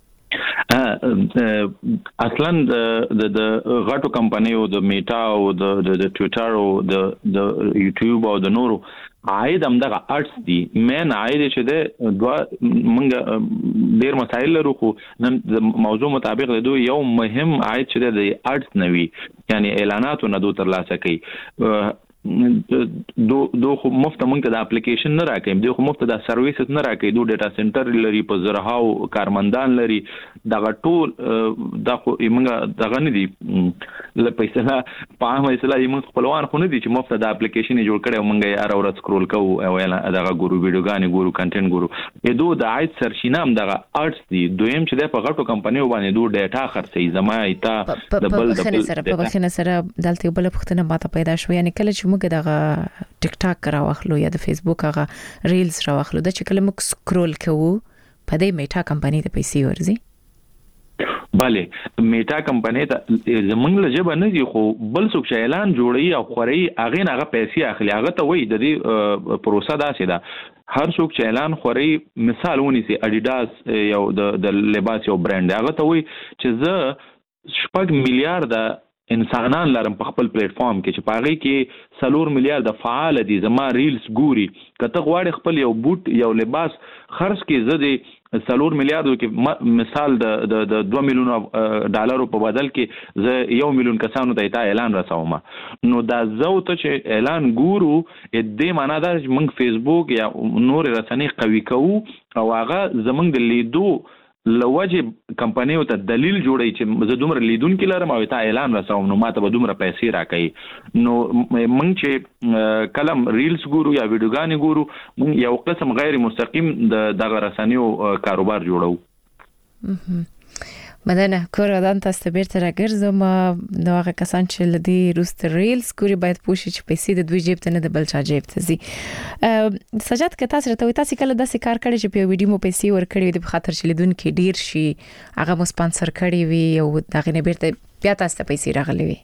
Speaker 4: اصلا د د غټو کمپنیو د میټا او د د ټوئیټر او د د یوټیوب او د نورو عاید هم دغه آرټس دي مین عاید چې د دوا موږ ډیر مسایل لرو خو نن موضوع مطابق د یو مهم عاید چې د آرټس نوي یعنی اعلاناتو نه دو ترلاسه کوي دو دو خو مفت مونږ د اپلیکیشن نه راکې دوی خو مفت د سرویسز نه راکې دوی ډیټا سنټر لري په زرهاو کارمندان لري دا ټول دا خو موږ دغه نه دي ل پیسې نه په ما اصله موږ خپلوان خو نه دي چې مفت د اپلیکیشن جوړ کړي موږ یې ار اور سکرول کوو او دغه ګورو ویډیوګانی ګورو کنټینټ ګورو یې دوی د عاید سرچینه هم دغه آرټس دي دویم چې د په غټو کمپنیو باندې دوی ډیټا خرڅي زما ایته د بل د بل
Speaker 1: سره په بخښنه سره دلته بل پختنه ماته پیدا شو یعنی کله چې موږ دغه ټیک ټاک راوخلو یا د فیسبوک هغه ریلز راوخلو د چې کله موږ سکرول کوو په دې میټا کمپنی د پیسې ورزي
Speaker 4: bale میټا کمپنی ته زمونږ له جبه نه دي خو بل څوک چې اعلان جوړي او خوري هغه نه هغه پیسې اخلي هغه ته وایي د دې پروسه داسې ده هر څوک چې اعلان خوري مثال ونیسي اډیداس یو د لباس یو برند هغه ته وایي چې زه شپږ میلیارډ انسانان لرم په خپل پلیټ فارم کې چې پاغي کې سلور میلیارډ فعال دي زما ریلز ګوري کته غواړي خپل یو بوت یو لباس خرڅ کې زده سلور میلیارډ کې مثال د د دوه میلیون ډالرو په بدل کې ز یو میلیون کسانو ته اعلان رسوم نو دا زو ته چې اعلان ګورو دې معنا دا چې موږ فیسبوک یا نور رسنۍ قوي کوو او هغه زمونږ د لیدو لوجه کمپنیو ته دلیل جوړی چې زه دومره لیدونکو لرم او تا اعلان رسوم نو ماته به دومره پیسې راکړي نو موږ چې کلم ریلز ګورو یا ویډیوګانې ګورو موږ یو قسم غیر مستقیم د دغه رسنیو کاروبار جوړو
Speaker 1: مدنه کور ودان تاسو بیرته راګرځم نو هغه کسان چې لدی روست ریلز ګوري باید پوښي چې پیسې د دوی جیب ته نه د بل چا جیب ته زی سجاد که تاسو راته تاسو کله داسې کار کړی چې په ویډیو مو پیسې ورکړي د خاطر چې لیدونکو ډیر شي هغه مو سپانسر کړی وي او دغه نه بیرته بیا تاسو ته پیسې راغلي وي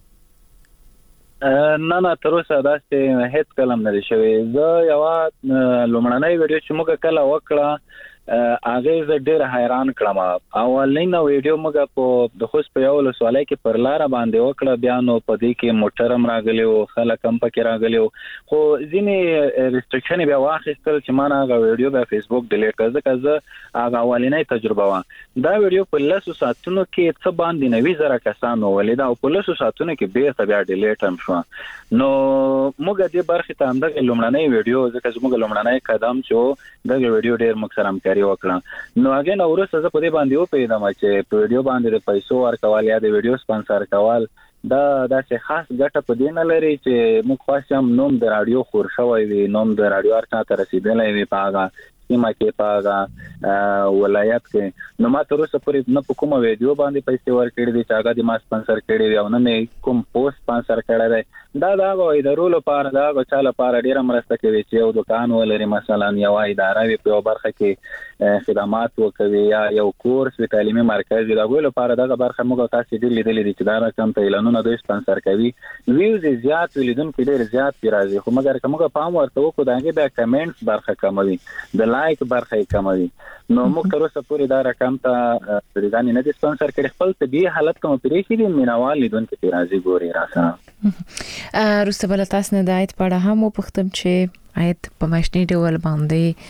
Speaker 3: نه نه تر اوسه داسې هیڅ کلم نه شوی زه یو لومړنۍ ویډیو چې موږ کله وکړه هغه زه ډیر حیران کړم اولین ویډیو موږ په د خوست په یو لسوالۍ کې پر لار باندې وکړه بیا نو په دې کې موټرم راغلی او خلک هم پکې راغلی خو ځینې ریستریکشن بیا واخیستل چې ما هغه ویډیو په فیسبوک ډیلیټ کړ ځکه زه هغه اولینۍ تجربه و دا ویډیو په لسو ساعتونو کې څه باندې نوي زره کسانو ولید او په لسو ساعتونو کې بیرته بیا ډیلیټ هم شو نو موږ دې برخه ته هم د لومړنۍ ویډیو ځکه موږ لومړنۍ قدم چې دغه ویډیو ډیر مکسرم وکړه نو هغه نو ورسره زه په دې باندې و پیدم چې په ویډیو باندې د پیسو ورکول یا د ویډیو سپانسر کول دا داسې خاص ګټه په دې نه لري چې موږ خاصم نوم د رادیو خور شوی وي نوم د رادیو ارکان ته رسیدلی وي په هغه سیمه کې په هغه ولایت کې نو ما تر اوسه پورې نه په کومه ویډیو باندې پیسې ورکړې دي چې هغه د ما سپانسر کړي وي او نه مې کوم پوسټ سپانسر کړی دی دا دا غوې د رول لپاره دا غو چا لپاره ډیره مرسته کوي چې یو دکان ولري مثلا یو اداره وي په برخه کې خدمات وکوي یا یو کورس وی تعلیمي مرکز دا غو لپاره دا برخه موږ تاسو دې لیدلې دي چې دا رقم ته اعلانونه دوی سپانسر کوي ویوز زیات ولیدونکو ډیر زیات راځي خو مګر کومه پام ورته وکړو داګه د کمنټس برخه کموي د لایک برخه کموي نو موږ تر اوسه پورې دا رقم ته ځان نه دي سپانسر کړي خپل طبي حالت کوم پرې کې دي مینوال لیدونکو ته راځي ګوري راځه
Speaker 1: روسته بل تاسو نه د آیت په اړه هم پوښتم چې آیت په ماشني ډول باندې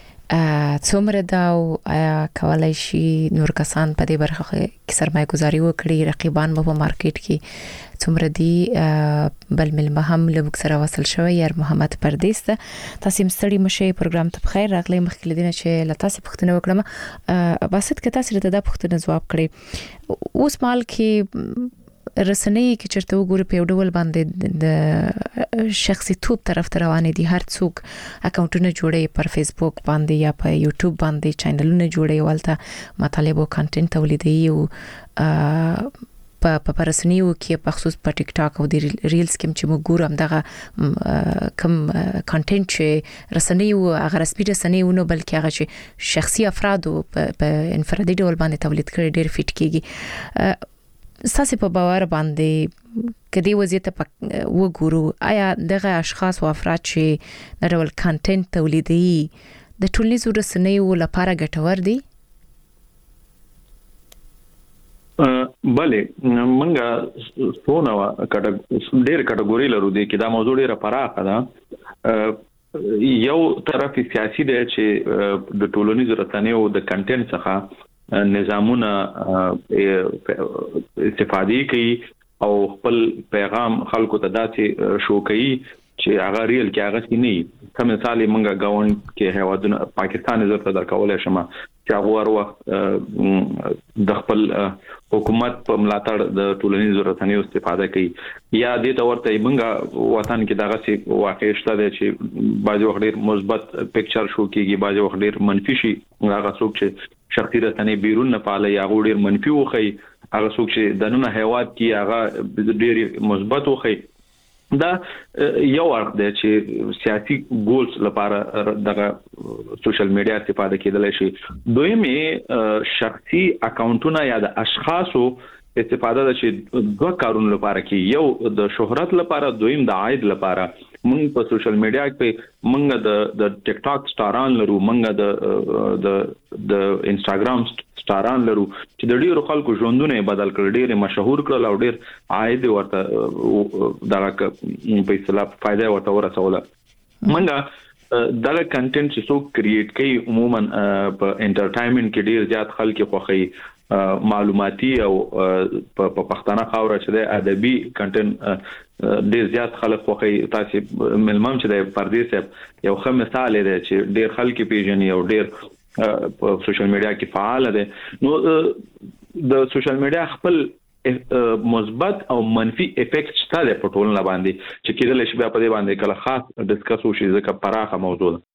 Speaker 1: څومره دا او کولای شي نور کسان په دې برخه کې سرمایه گذاري وکړي رقیبان په مارکیټ کې څومره دي بل ملمه هم له سره وصل شوی یار محمد پردیس ته تاسو مستړي مشه پروګرام ته بخیر راغلی مخکې لدینه چې له تاسو پوښتنه وکړم باسط که تاسو ته دا پوښتنه جواب کړئ اوس مال کې رسنۍ کې چرته وګوري په ډول باندې د شخصي توپ طرف ته روانې دي هر څوک اکاونټونه جوړي پر فیسبوک باندې یا په یوټیوب باندې چینلونه جوړي ولته مطالب او کنټینټ تولیدي او په په رسنیو کې په خصوص په ټیک ټاک او د ریلز کې چې موږ ګورم دغه کم کنټینټ چې رسنیو هغه رسمي رسنیو نه بلکې هغه چې شخصي افراد په انفرادي ډول باندې تولید کړي ډیر فټ کیږي ساسي په باور باندې کدی وضعیت په وګورو آیا دغه اشخاص او افراد چې د ډول کنټینټ تولیدي د ټولنیزو رسنیو لپاره ګټور دي
Speaker 4: بله منګه سونه کټ ډېر کټګوري لرو دي چې دا موضوع ډېره پراخه ده یو طرف سیاسي دی چې د ټولنیزو رسنیو د کنټینټ څخه نظامونه استفادې کوي او خپل پیغام خلکو ته داسې شو کوي چې هغه ریل کې هغه نه کوم مثال منګه گاون کې هوادونه پاکستان زړه در کولای شمه چې هغه ور وخت د خپل حکومت په ملاتړ د ټولنیزو رسنیو استفاده کوي یا د تورته منګه وطن کې دغه څه واقع شته چې بعض وخت ډیر مثبت پکچر شو کیږي بعض وخت ډیر منفي شي هغه څوک چې شخصي رسنۍ بیرون نه پاله یا ډیر منفي وخی هغه څوک چې د نن هیواد کې هغه ډیر مثبت وخی دا یو اړخ دی چې سیاسي ګولز لپاره دغه سوشل میډیا استفاده کېدلی شي. دویمه شخصي اکاونټونه یا د اشخاصو استفاده د چې دوه کارونو لپاره کې، یو د شهرت لپاره، دویم د عاید لپاره. موږ په سوشل میډیا کې موږ د د ټیک ټاک سټاران لرو، موږ د د د انستګرام سټاران لرو چې د ډیرو خلکو ژوندونه بدل کړل، ډیر مشهور کړل او ډیر عاید ورته دغه په اصطلاح فائدہ ورته ورسوله. موږ دغه کنټینټ چې څوک کریټ کوي عموما په انټرټینمنت کې ډیر زیات خلک خوښي، معلوماتي او په پښتانه خاوره چې د ادبي کنټینټ ډیر زیات خلک خوښي. تاسو ملمم چې د پردیس یو ښه مثال دی چې ډیر خلک پیژني او ډیر په سوشل میډیا کې فعال دي. نو د سوشل میډیا خپل مثبت او منفي افیکټ شته په ټولنه باندې چې کېدل شي په دې باندې کله خاص ډیسکس وشي، ځکه پراخه موضوع ده.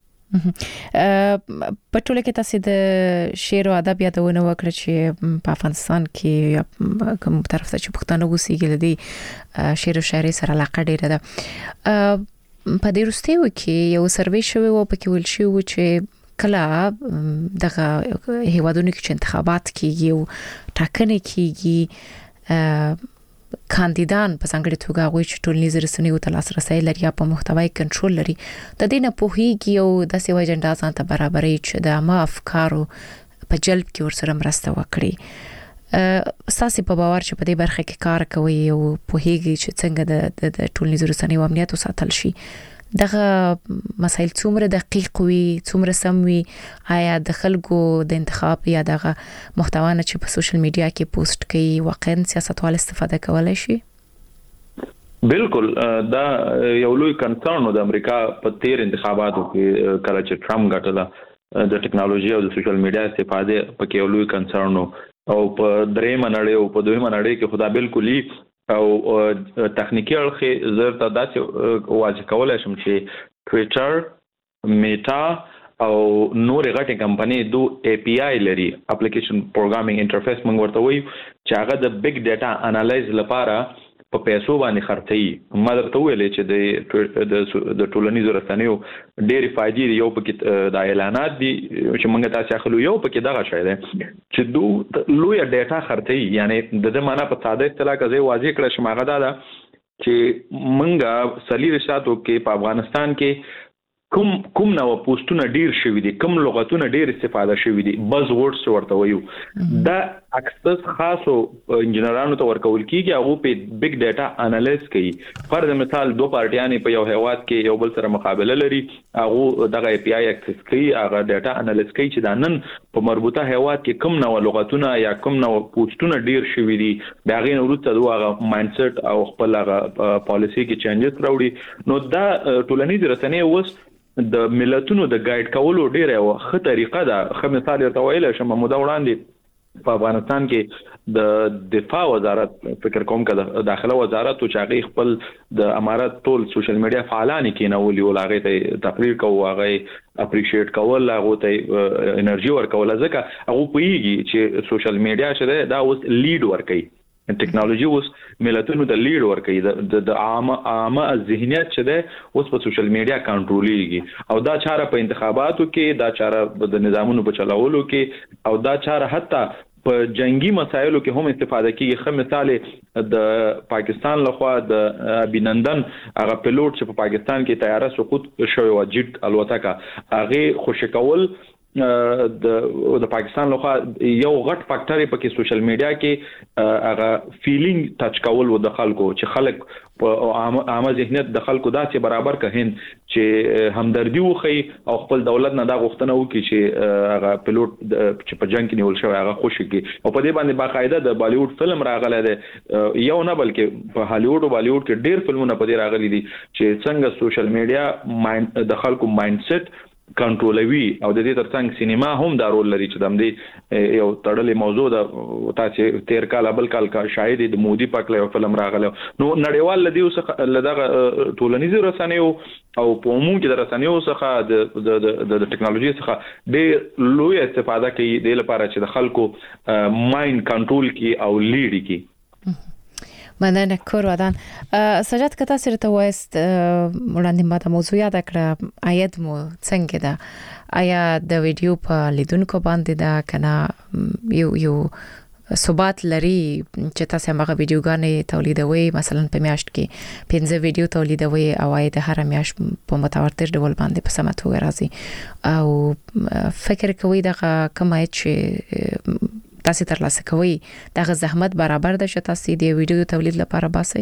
Speaker 1: په ټوله کې تاسو د شعر او ادب یادونه وکړه چې په افغانستان کې کوم طرف ته چې پښتانه اوسېږي د شعر او شاعري سره علاقه ډیره ده. په دې وروستیو کې یو سروې شوی و په کې ویل شوی چې کله دغه هیوادونو کې چې انتخابات کیږي او ټاکنې کیږي، کاندیدان په څنګه توګه غوي چې ټولنیز رسنیو ته لاسرسي لري یا په محتوای کنټرول لري، د دې نه پوهیږي او د سیو اجنډا ځان ته برابرې چې د ما افکارو په جلب کې ورسره مرسته وکړي. ساسي په باور چې په دې برخه کې کار کوي او پوهیږي چې څنګه د ټولنیز رسنیو امنیت وساتل شي، دغه مسایل څومره دقیق وي، څومره سم وي؟ آیا د خلکو د انتخاب یا دغه محتوا نه چې په سوشل میډیا کې پوسټ کوي واقعا سیاستوال استفاده کولای شي؟
Speaker 4: بالکل، دا یو لوی کنسرن د امریکا په تیر انتخاباتو کې کله چې ټرمپ ګټله، د ټکنالوژي او د سوشل میډیا استفاده پکې یو لوی کنسرن او په درېمه نړۍ او په دویمه نړۍ کې خدا بالکل او تخنیکی اړخ زر ته داسې واضح کولای شم چې ټویټر، میټا او نور غټه کمپنۍ دو اي پي آی لري، اپلیکیشن پروګرامینګ انټرفیس موږ ورته وایو، چې هغه د بیگ ډاټا انالایز لپاره په پیسو باندې خرڅي. ما درته ویلې چې د د ټولنیزو رسنیو ډېری فائدې یو پکې د اعلانات دي چې موږ تاسو اخلو، یو پکې دغه شی دی چې دو لوی ډاټا خرڅي. یعنی د دې معنا په ساده اصطلاح کې واضح کړه چې ماغه دا چې موږ سلی رشاتو کې په افغانستان کې کوم کوم نو پوسټونه ډیر شوي دي، کوم لغتونه ډیر استفاده شوي دي، بز ورډز ورته وایو، دا اکسس خاصو انجنیرانو ته ورکول کیږي، هغه په بیگ ډاټا انالیز کوي. فرض مثال دو پارټیانې په یو هیواد کې یو بل سره مقابله لري، هغه دغه اي پي آی اکسس کوي، هغه ډاټا انالیز کوي چې دا نن په مربوطه هیواد کې کوم نو لغتونه یا کوم نو پوسټونه ډیر شوي دي، دا غین وروسته دغه مایند سیټ او خپل هغه پالیسی کې چینجز راوړي. نو دا ټولنیز رسنۍ اوس د ملتونو د گایډ کولو ډیره یو ښه طریقه ده. ښه مثال ورته ویل شم، موده وړاندې په افغانستان کې د دفاع وزارت فکر کوم کده داخله وزارت او چاغي خپل د امارات ټول سوشل میډیا فعالان کې نه ولي ولاغه ته تقریر کوو، هغه اپریشیټ کول، هغه ته انرژي ورکول، ځکه هغه پوهیږي چې سوشل میډیا شته دا اوس لیډ ورکوي، ټکنالوژي اوس ملتونو د لیډ ورکوي، د عامه عامه ذهنیت چې ده اوس په سوشل میډیا کنټرولېږي، او دا چاره په انتخاباتو کې، دا چاره د نظامونو په چلاولو کې، او دا چاره حتی په جنگي مسایلو کې هم استفاده کیږي. خو مثال د پاکستان لخوا د ابینندن هغه پیلوټ چې په پاکستان کې طیاره سقوط شوی و، جیټ الوتکه، هغه خوشی کول د د پاکستان لخوا یو غټ فاکټر په کې سوشل میډیا کې هغه فیلینګ ټچ کول و د خلکو، چې خلک په عامه ذهنیت د خلکو داسې برابر کهین چې همدردي وخی او خپل دولت نه دا غوښتنه وکړي چې هغه پیلوټ چې په جنگ کې نیول شوی هغه خوشي کی. او په دې باندې باقاعده د بالیوډ فلم راغلی دی، یو نه بلکې په هالیوډ او بالیوډ کې ډېر فلمونه په دې راغلي دي چې څنګه سوشل میډیا د خلکو مایند سیټ کنټرولوي، او د دې ترڅنګ سینما هم دا رول لري چې د دې یو تړلې موضوع ده. تاسو تیر کال بل کال کا شاید د مودي پاک له فلم راغله، نو نړیوال لدی اوس لدغه ټولنیزو رسنیو او په عموم کې د رسنیو څخه د د ټکنالوژي څخه ډېر لوی استفاده کوي د لپاره چې د خلکو مایند کنټرول کی او لیډ کی.
Speaker 1: مننه کور ودان سجاد کته سره ته وایست وړاندې ماته موضوع یاد کړه آیت مو څنګه ده آیا د ویډیو په لیدونکو باندې ده کنه یو یو ثبات لري چې تاسو هغه ویډیوګانې تولیدوي مثلا په میاشت کې پنځه ویډیو تولیدوي او د هر میاشت په متواتر ډول باندې په سمه توګه راځي او فکر کوي دا کومه چې تاسو ترلاسه کوي دا زحمت برابر ده چې تاسو د ویډیو تولید لپاره باسي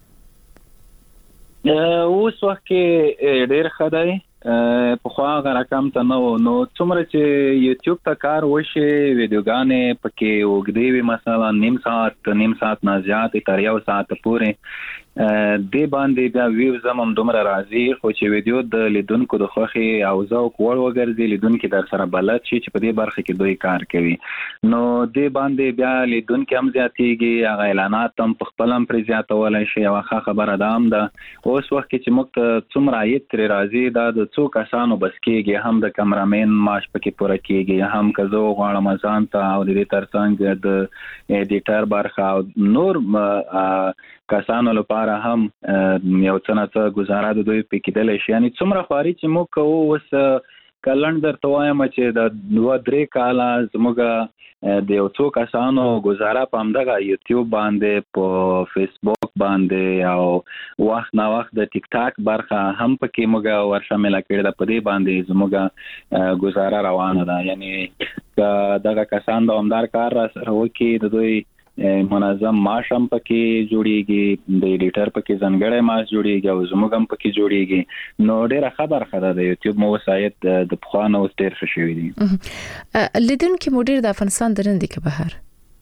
Speaker 3: اوس وخت کې ډېر خدای په خوا رقم ته نو نو څومره چې یوټیوب ته کار وشي ویډیوګانې پکې وګدي وي مثلا نیم ساعت نیم ساعت نه زیات تر یو ساعت پورې د باندې بیا ویوز هم دومره راځي خو چې ویډیو د لیدونکو د خوخي او ذوق وړ وګرځي لیدونکو در سره بلد شي چې په دې برخه کې دوی کار کوي نو د باندې بیا لیدونکو هم زیاتېږي هغه اعلانات هم په خپل هم پر زیاتولای شي او ښه خبره ده هم ده اوس وخت کې چې موږ څومره یې تر راځي دا د څو کسانو بس کېږي هم د کیمرامین معاش پکې پوره کېږي هم که زه غواړم ځان ته او د دې ترڅنګ د ایډیټر برخه او نور کسانو لپاره هم یو څه نه څه گزاره د دوی پکې دلی شي یعنی څومره خواري چې موږ کوو اوس کلن درته وایم چې د دوه درې کاله زموږ د یو څو کسانو گزاره په همدغه یوټیوب باندې په فیسبوک باندې او وخت نه وخت د ټیک ټاک برخه هم پکې موږ ورشامله کړې ده په دې باندې زموږ گزاره روانه ده یعنی دغه کسان د همدار کار را سره وکړي د دوی منظم معاش هم پکې جوړیږي د ایډیټر پکې ځانګړی معاش جوړیږي او زموږ هم پکې جوړیږي نو ډیره خبر خده د یوټیوب مو وسایت د پخوانو ډیر ښه شوی دي
Speaker 1: لیدونکو مدیر د افغانستان درنده کې بهر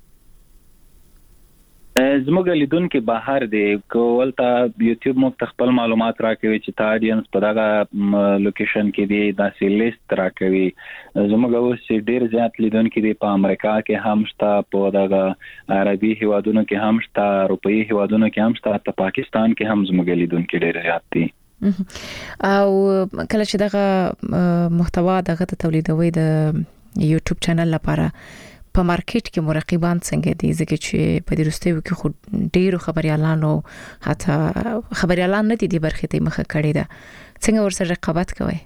Speaker 3: زموږ لیدونکو بهر دی کولته یوټیوب مو خپل معلومات راکوي چې تا اډینس په دغه لوکیشن کې دی داسې لیست راکوي زموږ اوس ډیر زیات لیدونکو دی په امریکا کې هم شته په دغه عربي هیوادونو کې هم شته اروپאי هیوادونو کې هم شته په پاکستان کې هم زموږ لیدونکو ډیر زیات دي
Speaker 1: او کله چې دغه محتوا دغه تولیدوي د یوټیوب چینل لپاره په مارکیټ کې مراقبان څنګه دي ځکه چې په دې وروستیو کې خو ډیرو خبريالانو حتی خبريالان نه دي د برخې ته مخه کړې ده څنګه ورسره رقابت کوي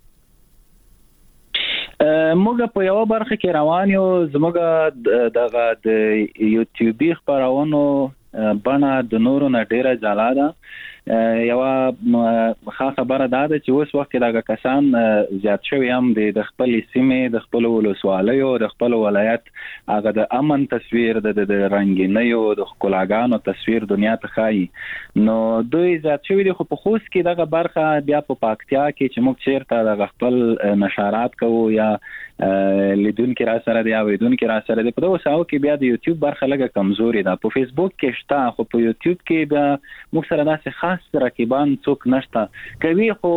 Speaker 3: موږ په یو برخه کې روان یو زموږ دغه د یوټیوبي خبرونو بڼه د نورو نه ډیره جلا ده یو ښه خبره ده چې اوس وخت کې دا کسان زیات شوی هم د خپل سیمې د خپل ولسوالیو د خپل ولایت هغه د امن تصویر د رنگینیو د ښکلاګانو تصویر دنیا ته ښایي نو دوی زیات شوی دي خو په خوست کې دغه برخه بیا په پاکتیا کې چې موږ چیرته د خپل نشرات کوو یا لیدونکو را سره دی او لیدونکو را سره دی په دغه ساو کې بیا د یوټیوب برخه لګه کمزوري ده په فیسبوک کې شته خو په یوټیوب کې بیا موږ سره داسې خاص رقیبان څوک نشته کوي خو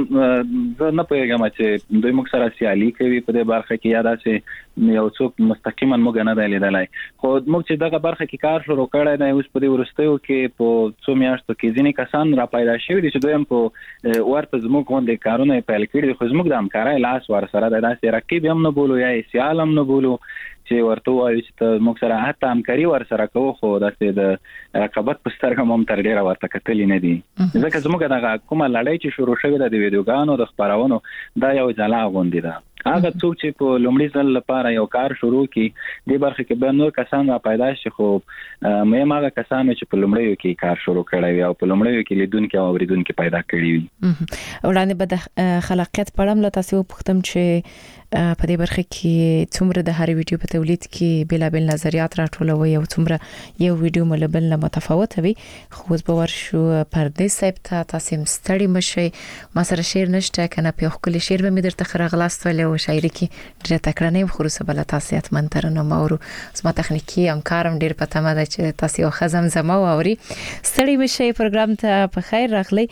Speaker 3: زه نه پوهیږم چې دوی موږ سره سیالي کوي په دې برخه کې یا داسې یو څوک مستقیما موږ نه دی لیدلی خو موږ چې دغه برخه کې کار شروع کړی دی اوس په دې وروستیو کې په څو میاشتو کې ځینې کسان را پیدا شوي دي چې دوی هم په ورته زموږ غوندې کارونه پیل کړي دي خو زموږ د همکارۍ لاس ورسره دی داسې رقیب هم نه بولو یا سیال هم نه بولو چې ورته وایي چې موږ سره حتی همکاري ورسره کوو خو داسې د رقابت په سترګه هم تر ډېره ورته کتلي نه دي ځکه زموږ دغه کومه لړۍ چې شروع شوې ده د ویډیوګانو د خپرونو دا یو جلا غونډې ده هغه څوک چې په لومړي ځل لپاره یو کار شروع کړي د برخه کې به نور کسان را پیدا شي خو مې هغه کسان چې په لومړیو کې کار شروع کړی وي او په لومړیو کې لیدونکو او اوریدونکو پیدا کړی وي
Speaker 1: وړاندې به د خلاقیت په اړه تاسو پوښتم چې په دې برخه کې څومره د هر ویډیو په تولید کې بلا بل نظریات راټولوي او څومره یو ویډیو ملبل نه متفاوت وي خو به ورشو پردې صاحب ته تاسو مستړي مشي ما سره شعر نشته کنه په خپل شعر به مې درته خرغلاستول او شاعري کې ډېر تکرانې خروسه بل تاسو اتمنترنه مورو زما تخنیکی همکارم ډېر پته مده چې تاسو یو خزم زما ووري ستړي مشي پروګرام ته په خیر راغلی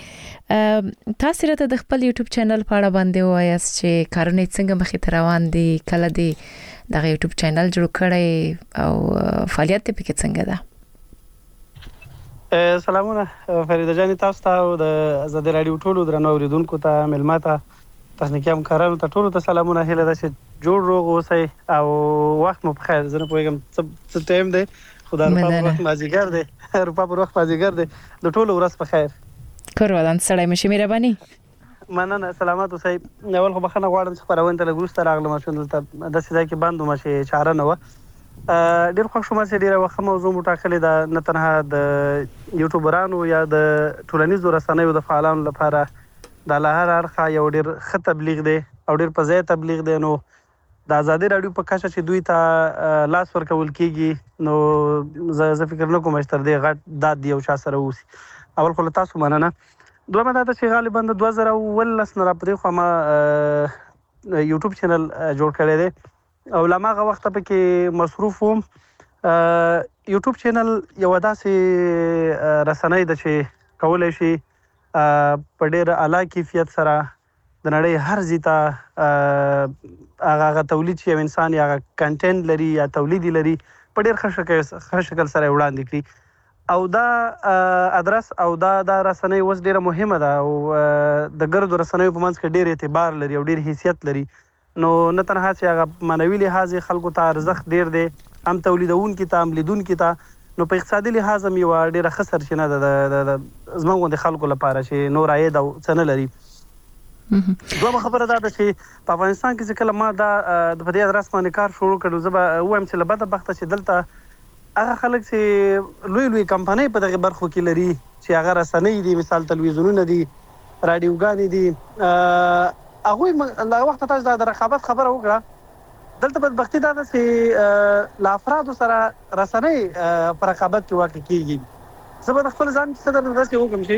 Speaker 1: تاسو راته د خپل یوټیوب چینل په اړه باندې وایاست چې کارونه څنګه مخې ته روان دي کله دي د یوټیوب چینل جوړ کړی او فعالیت پکې څنګه ده
Speaker 5: سلامونه فریده جان تاسو ته د آزاد رادیو ټولو درنو اوریدونکو ته ملماته تخنیکی همکارانو ته ټولو ته سلامونه هیله ده چې جوړ روغ اوسئ او وخت مو په خیر زه نه پوهیږم څه ټایم دی خدای په وخت مازیګر دی اروپا په وخت مازیګر دی د ټولو ورځ په خیر
Speaker 1: کور ودان سړی مشه مهرباني
Speaker 5: مننه سلامات اوسئ اول خو بخښنه غواړم چې خبرونه ته لږ وروسته راغلم چې دلته داسې ځای کې بند وم چې چاره نه وه ډېر خوښ شوم چې ډېره وخت موضوع مو ټاکلې ده نه تنها د یوټیوبرانو یا د ټولنیزو رسنیو د فعالانو لپاره د له هر اړخه یو ډېر ښه تبلیغ دی او ډېر په ځای تبلیغ دی نو د ازادي راډیو په کچه چې دوی ته لاس ورکول کېږي نو زه فکر نه کوم چې تر دې غټ داد دی یو چا سره اوسي اول خو له تاسو مننه دویمه دا ده چې غالبا د دوه زره اوولس نه راپدې خوا ما یوټیوب چینل جوړ کړی دی او له هماغه وخته پکې مصروف وم یوټیوب چینل یوه داسې رسنۍ ده چې کولی شي په ډېر اعلی کیفیت سره د نړۍ هر ځای ته هغه هغه تولید چې یو انسان یا هغه کنټینټ لري یا تولید لري په ډېر ښه شکل سره وړاندې کړي او دا ادرس او دا دا رسنۍ اوس ډېره مهمه ده او د ګردو رسنیو په منځ کې ډېر اعتبار لري او ډېر حیثیت لري نو نه تنها چې هغه معنوي لحاظ خلکو ته ارزښت ډېر دی هم تولیدونکي ته هم لیدونکي ته نو په اقتصادي لحاظ هم یوه ډېره ښه سرچینه ده د زموږ غوندې خلکو لپاره چې نور عاید او څه نه لري دویمه خبره دا ده چې په افغانستان کې چې کله ما دا په دې ادرس باندې کار شروع کړو زه به ووایم چې له بده بخته چې دلته هغه خلک چې لوی لوی کمپنۍ په دغه برخو کې لري چې هغه رسنۍ دي مثال تلویزیونونه دي راډیوګانې دي هغوی له وخته تاسو د رقابت خبره وکړه دلته بدبختي دا ده چې له افرادو سره رسنۍ په رقابت کې واقع کېږي زه به د خپل ځان څه درته داسې وکړم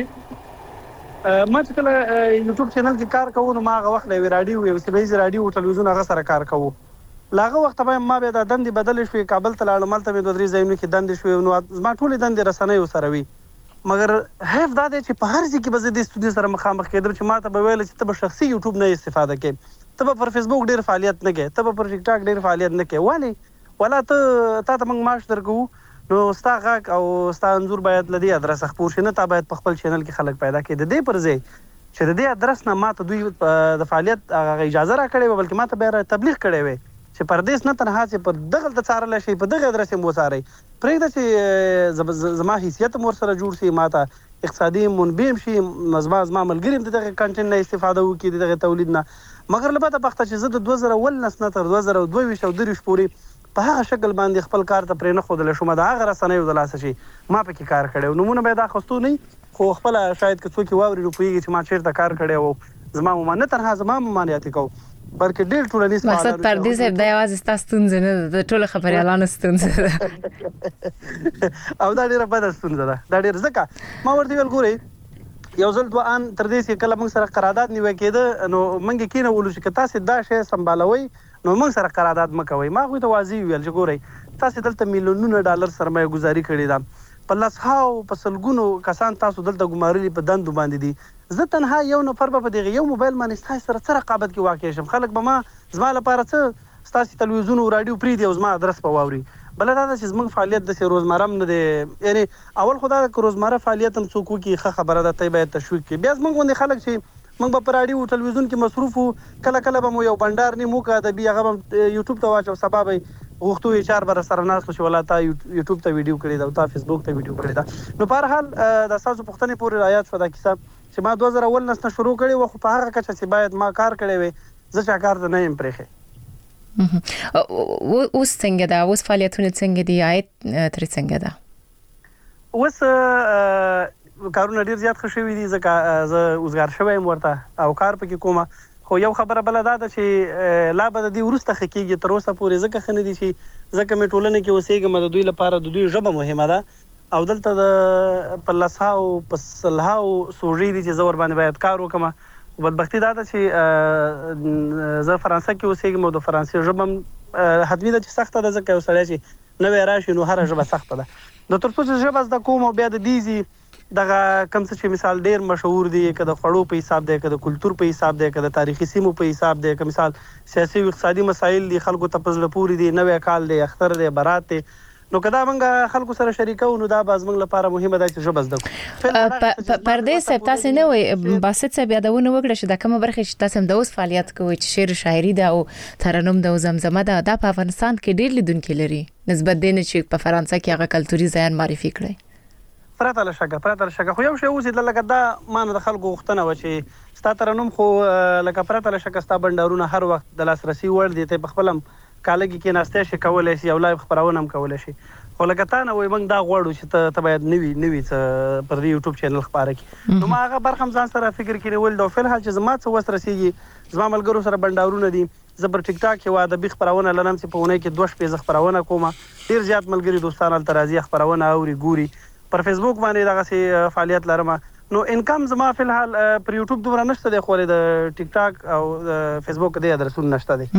Speaker 5: چې ما چې کله یوټیوب چینل کې کار کوو نو ما هغه وخت له یوې راډیو یو سیمه ییز راډیو ټلویزیون هغه سره کار کوو له هغه وخته به ما بیا دا دندې بدلې شوې کابل ته لاړم هلته مې دوه درې ځایونو کې دندې شوې نو زما ټولې دندې رسنیو سره وي مګر حیف دا دی چې په هر ځای کې به زه دې ستونزې سره مخامخ کېدم چې ما ته به ویل چې ته به شخصي یوټیوب نه استفاده کوې ته به پر فیسبوک ډېر فعالیت نه کوې ته به پر ټیک ټاک ډېر فعالیت نه کوې ولې ولا ته تا ته موږ معاش درکوو نو ستا غږ او ستا انځور باید له دې ادرسه خپور شي نه تا باید په خپل چینل کې خلک پیدا کړي د دې پر ځای چې د دې ادرس نه ما ته دوی د فعالیت هغه اجازه را کړې وه بلکې ما ته بیا تبلیغ کړی وی چې پردیس نه تنها چې پر دغه ته څارلی شي په دغه ادرس یې مو وڅارئ پرېږده چې زما حیثیت هم ورسره جوړ شي ما ته اقتصادي منبع هم شي زما زما ملګري هم د دغه کنټینټ نه استفاده وکړي د دغه تولید نه مګر له بده بخته چې زه د دوه زره اوولس نه تر دوه زره دوه ویشت او درویشت پورې په هغه شکل باندې خپل کار ته پرې نه ښودلی شوم د هغه رسنیو د لاسه چې ما پکې کار کړی و نومونه به یې دا اخیستو نه خو خپله شاید که څوک یې واوري نو پوهېږي چې ما چېرته کار کړی و زما مما نه تنها زما ممانعتي کوو بلکې ډېر ټولنیز
Speaker 1: مقصد پردیس صاحب دا یوازې ستا ستونزه نه ده د ټولو خبریالانو ستونزه ده
Speaker 5: او دا ډېره بده ستونزه ده دا ډېر ځکه ما ورته ویل ګورئ یو ځل دوه ان تر دې چې کله موږ سره قرارداد نیوی کېده نو موږ یې کېنولو چې که تاسې دا شی سمبالوئ نو موږ سره قرارداد مه کوئ ما هغوی ته واضح وویل چې ګورئ تاسې دلته میلیونونه ډالر سرمایه ګزاري کړې ده په لسهاو په سلګونو کسان تاسو دلته ګمارلي په دندو باندې دي زه تنها یو نفر به په دغه یو موبایل باندې ستاسې سره څه رقابت کې واقع شم خلک به ما زما لپاره څه ستاسې تلویزیون او راډیو پرېږدي او زما ادرس به واوري بله دا ده چې زموږ فعالیت داسې روزمره هم نه دی یعنې اول خو دا ده که روزمره فعالیت هم څوک وکړي ښه خبره ده ته یې باید تشویق کړي بیا زموږ غوندې خلک چې موږ به په راډیو او تلویزیون کې مصروف وو کله کله به مو یو بنډار نیم وکړه ادبي هغه به یوټیوب ته واچو سبا به غوښتو یې چار به سره ناست چې ولا تا یوټیوب ته ویډیو کړې ده او تا فیسبوک ته ویډیو کړې ده نو په هر حال د ستاسو پوښتنې پورې رعایت شوه دا کیسه چې ما دوه زره اوولس نه شروع کړې وه خو په هغه کچه چې باید ما کار کړی وی زه چا کار ته نه یم پرېښی
Speaker 1: اوس څنګه ده اوس فعالیتونه څنګه دي عاید ترې څنګه ده
Speaker 5: اوس کارونه ډېر زیات ښه شوي دي ځکه زه اوزګار شوی یم ورته او کار پکې کومه خو یو خبره بله دا ده چې لا به د دې وروسته ښه کېږي تر اوسه پورې ځکه ښه نه دي چې ځکه مې ټولنې کې اوسېږم د دوی لپاره د دوی ژبه مهمه ده او دلته د په لسهاو په سلهاو سوژې دي چې زه ورباندې باید کار وکړم خو بدبختي دا ده چې زه فرانسه کې اوسېږم او د فرانسې ژبه هم حتمي ده چې سخته ده ځکه یو سړی چې نوی راشي نو هره ژبه سخته ده د تر څو چې ژبه زده کوم او بیا د دیزي دغه کم څه چې مثال ډېر مشهور دي که د خوړو په حساب دی که د کلتور په حساب دی که د تاریخي سیمو په حساب دی که مثال سیاسي او اقتصادي مسایل دي خلکو ته په زړه پورې دي نوی کال دی اختر دی برات دی نو کدا موږ خلکو سره شریکو نو دا باز موږ لپاره مهمه ده چې ژبه زده
Speaker 1: کړو. پردې صاحب تاسو نه وي باسط صاحب یادونه وکړه چې د کومه برخه چې تاسو د اوس فعالیت کوئ چې شعر و شاعري ده او ترنم ده او زمزمه ده دا په افغانستان کې ډېر لیدونکي لري نسبت دې نه چې په فرانسه کې هغه کلتوري ځایان معرفي کړي.
Speaker 5: پرته له شګه پرته له شګه خو یو شی اوس د لکه دا مان د خلکو غوښتنه و چې ستا ترنم خو لکه پرته له شګه ستا بندرونه هر وخت د لاسرسي وړ دي ته په خپلم کالګي کې ناشته شي کولای شي او لایو خبرونه هم کولای شي خو لکه تا نه وای موږ دا غواړو چې ته باید نوی نوی پر یوټیوب چینل خبره کی نو ما هغه برخم ځان سره فکر کړی ول دا فل حال چې زما څه وس رسیږي زما ملګرو سره بندرونه دي زبر ټیک ټاک یو د بي خبرونه لنم چې په ونه کې دوه شپې خبرونه کومه ډیر زیات ملګری دوستان ترازی خبرونه اوري ګوري پر فیسبوک باندې دغه سي فعالیت لرم نو انکم زما په الحال پر یوټیوب دومره نشته دی خو د ټیک ټاک او فیسبوک د ادرسون نشته دی.